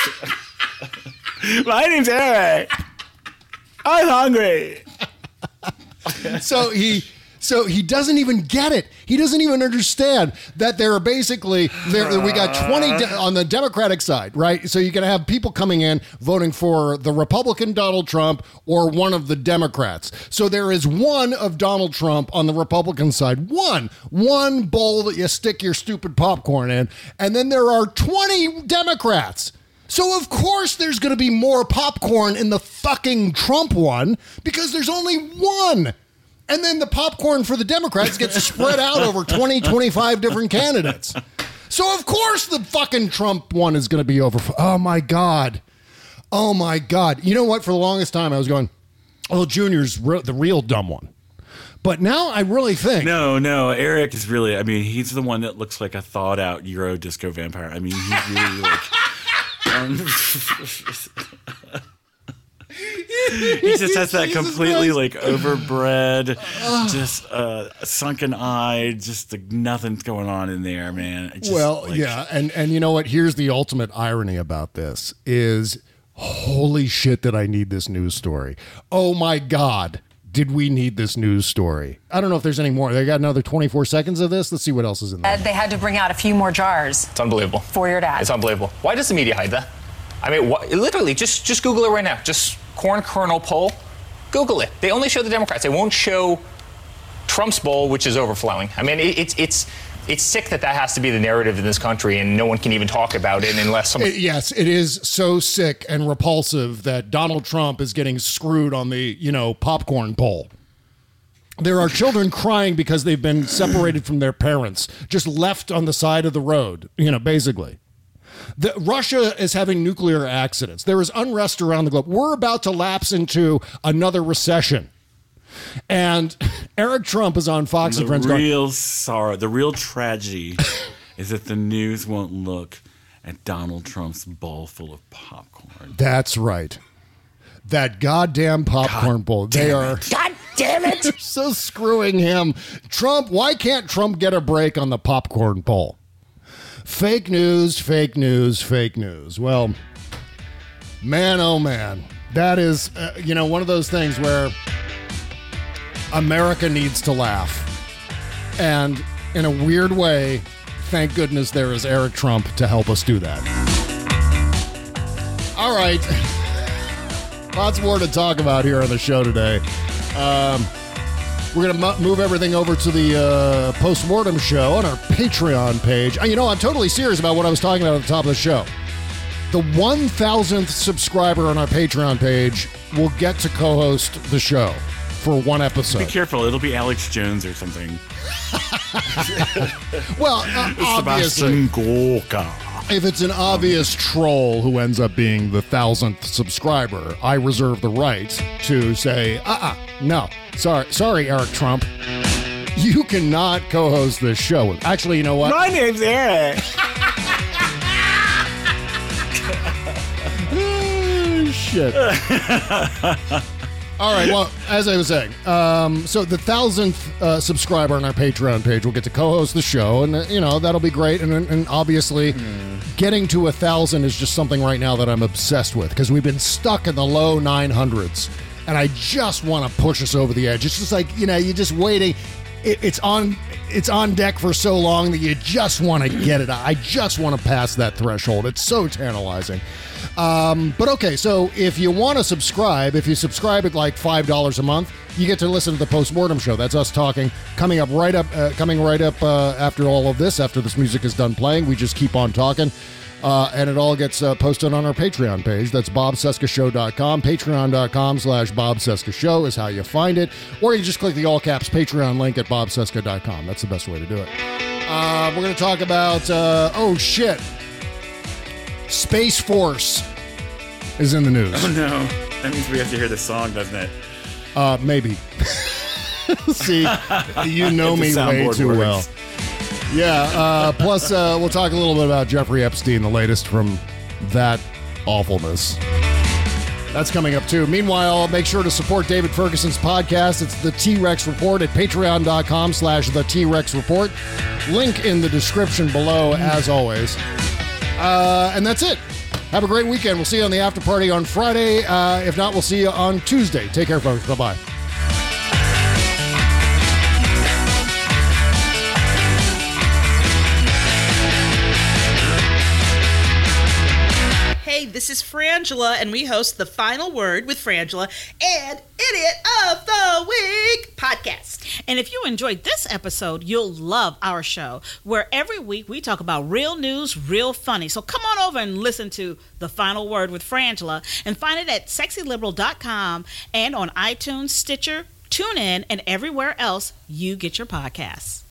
[SPEAKER 8] my name's Eric. I'm hungry.
[SPEAKER 4] so he so he doesn't even get it. He doesn't even understand that there are basically there we got twenty de- on the Democratic side, right? So you're going to have people coming in voting for the Republican Donald Trump or one of the Democrats. So there is one of Donald Trump on the Republican side, one one bowl that you stick your stupid popcorn in, and then there are twenty Democrats. So of course there's going to be more popcorn in the fucking Trump one because there's only one. And then the popcorn for the Democrats gets spread out over twenty, twenty-five different candidates. So of course the fucking Trump one is going to be over. Oh my God. Oh, my God. You know what? For the longest time, I was going, oh, Junior's re- the real dumb one. But now I really think...
[SPEAKER 8] No, no, Eric is really... I mean, he's the one that looks like a thawed-out Euro disco vampire. I mean, he's really like... Um, he just has that completely like overbred, just uh, sunken eye, just like, nothing's going on in there, man. Just,
[SPEAKER 4] well,
[SPEAKER 8] like,
[SPEAKER 4] yeah, and and you know what? Here's the ultimate irony about this: is holy shit, did I need this news story? Oh my God, did we need this news story? I don't know if there's any more. They got another twenty-four seconds of this. Let's see what else is in there.
[SPEAKER 17] Uh, they had to bring out a few more jars.
[SPEAKER 16] It's unbelievable.
[SPEAKER 17] For your dad.
[SPEAKER 16] It's unbelievable. Why does the media hide that? I mean, what, literally, just just Google it right now. Just corn kernel poll. Google it. They only show the Democrats. They won't show Trump's bowl, which is overflowing. I mean, it, it's it's it's sick that that has to be the narrative in this country, and no one can even talk about it unless someone.
[SPEAKER 4] It, yes, it is so sick and repulsive that Donald Trump is getting screwed on the, you know, popcorn poll. There are children crying because they've been separated from their parents, just left on the side of the road, you know, basically. The, Russia is having nuclear accidents. There is unrest around the globe. We're about to lapse into another recession. And Eric Trump is on Fox
[SPEAKER 8] the
[SPEAKER 4] and Friends
[SPEAKER 8] real
[SPEAKER 4] going,
[SPEAKER 8] sorrow, the real tragedy is that the news won't look at Donald Trump's bowl full of popcorn.
[SPEAKER 4] That's right. That goddamn popcorn
[SPEAKER 8] God
[SPEAKER 4] bowl. They are...
[SPEAKER 8] it.
[SPEAKER 4] God damn it! They're so screwing him. Trump, why can't Trump get a break on the popcorn poll? Fake news, fake news, fake news. Well, man, oh man. That is, uh, you know, one of those things where America needs to laugh. And in a weird way, thank goodness there is Eric Trump to help us do that. All right. Lots more to talk about here on the show today. Um... We're going to move everything over to the uh, Postmortem show on our Patreon page. You know, I'm totally serious about what I was talking about at the top of the show. The one thousandth subscriber on our Patreon page will get to co-host the show for one episode.
[SPEAKER 8] Be careful. It'll be Alex Jones or something.
[SPEAKER 4] Well, uh, obviously.
[SPEAKER 8] Sebastian Gorka.
[SPEAKER 4] If it's an obvious troll who ends up being the thousandth subscriber, I reserve the right to say, uh-uh, no, sorry, sorry, Eric Trump. You cannot co-host this show. Actually, you know what?
[SPEAKER 8] My name's Eric.
[SPEAKER 4] Oh, shit. All right, well, as I was saying, um, so the thousandth uh, subscriber on our Patreon page will get to co-host the show, and, uh, you know, that'll be great. And, and obviously, mm. getting to a thousand is just something right now that I'm obsessed with, because we've been stuck in the low nine hundreds, and I just want to push us over the edge. It's just like, you know, you're just waiting. It, it's on it's on deck for so long that you just want to get it. I just want to pass that threshold. It's so tantalizing. Um, but okay, so if you want to subscribe, if you subscribe at like five dollars a month, you get to listen to the Postmortem show. That's us talking, coming up right up, uh, coming right up uh, after all of this, after this music is done playing. We just keep on talking, uh, and it all gets uh, posted on our Patreon page. That's bob cesca show dot com. Patreon.com slash Bob Cesca Show is how you find it. Or you just click the all caps Patreon link at bob cesca dot com. That's the best way to do it. Uh, we're going to talk about, uh, oh shit. Space Force is in the news.
[SPEAKER 8] Oh no, that means we have to hear the song, doesn't it?
[SPEAKER 4] Uh, maybe. See, you know me way too works. well. Yeah, uh, plus uh, we'll talk a little bit about Jeffrey Epstein, the latest from that awfulness. That's coming up too. Meanwhile, make sure to support David Ferguson's podcast. It's the T-Rex Report at patreon.com slash the T-Rex Report. Link in the description below, as always. Uh, and that's it. Have a great weekend. We'll see you on the after party on Friday. Uh, if not, we'll see you on Tuesday. Take care, folks. Bye-bye.
[SPEAKER 18] Hey, this is Frangela, and we host The Final Word with Frangela and Idiot of the Week podcast.
[SPEAKER 19] And if you enjoyed this episode, you'll love our show, where every week we talk about real news, real funny. So come on over and listen to The Final Word with Frangela, and find it at sexy liberal dot com and on iTunes, Stitcher, TuneIn, and everywhere else you get your podcasts.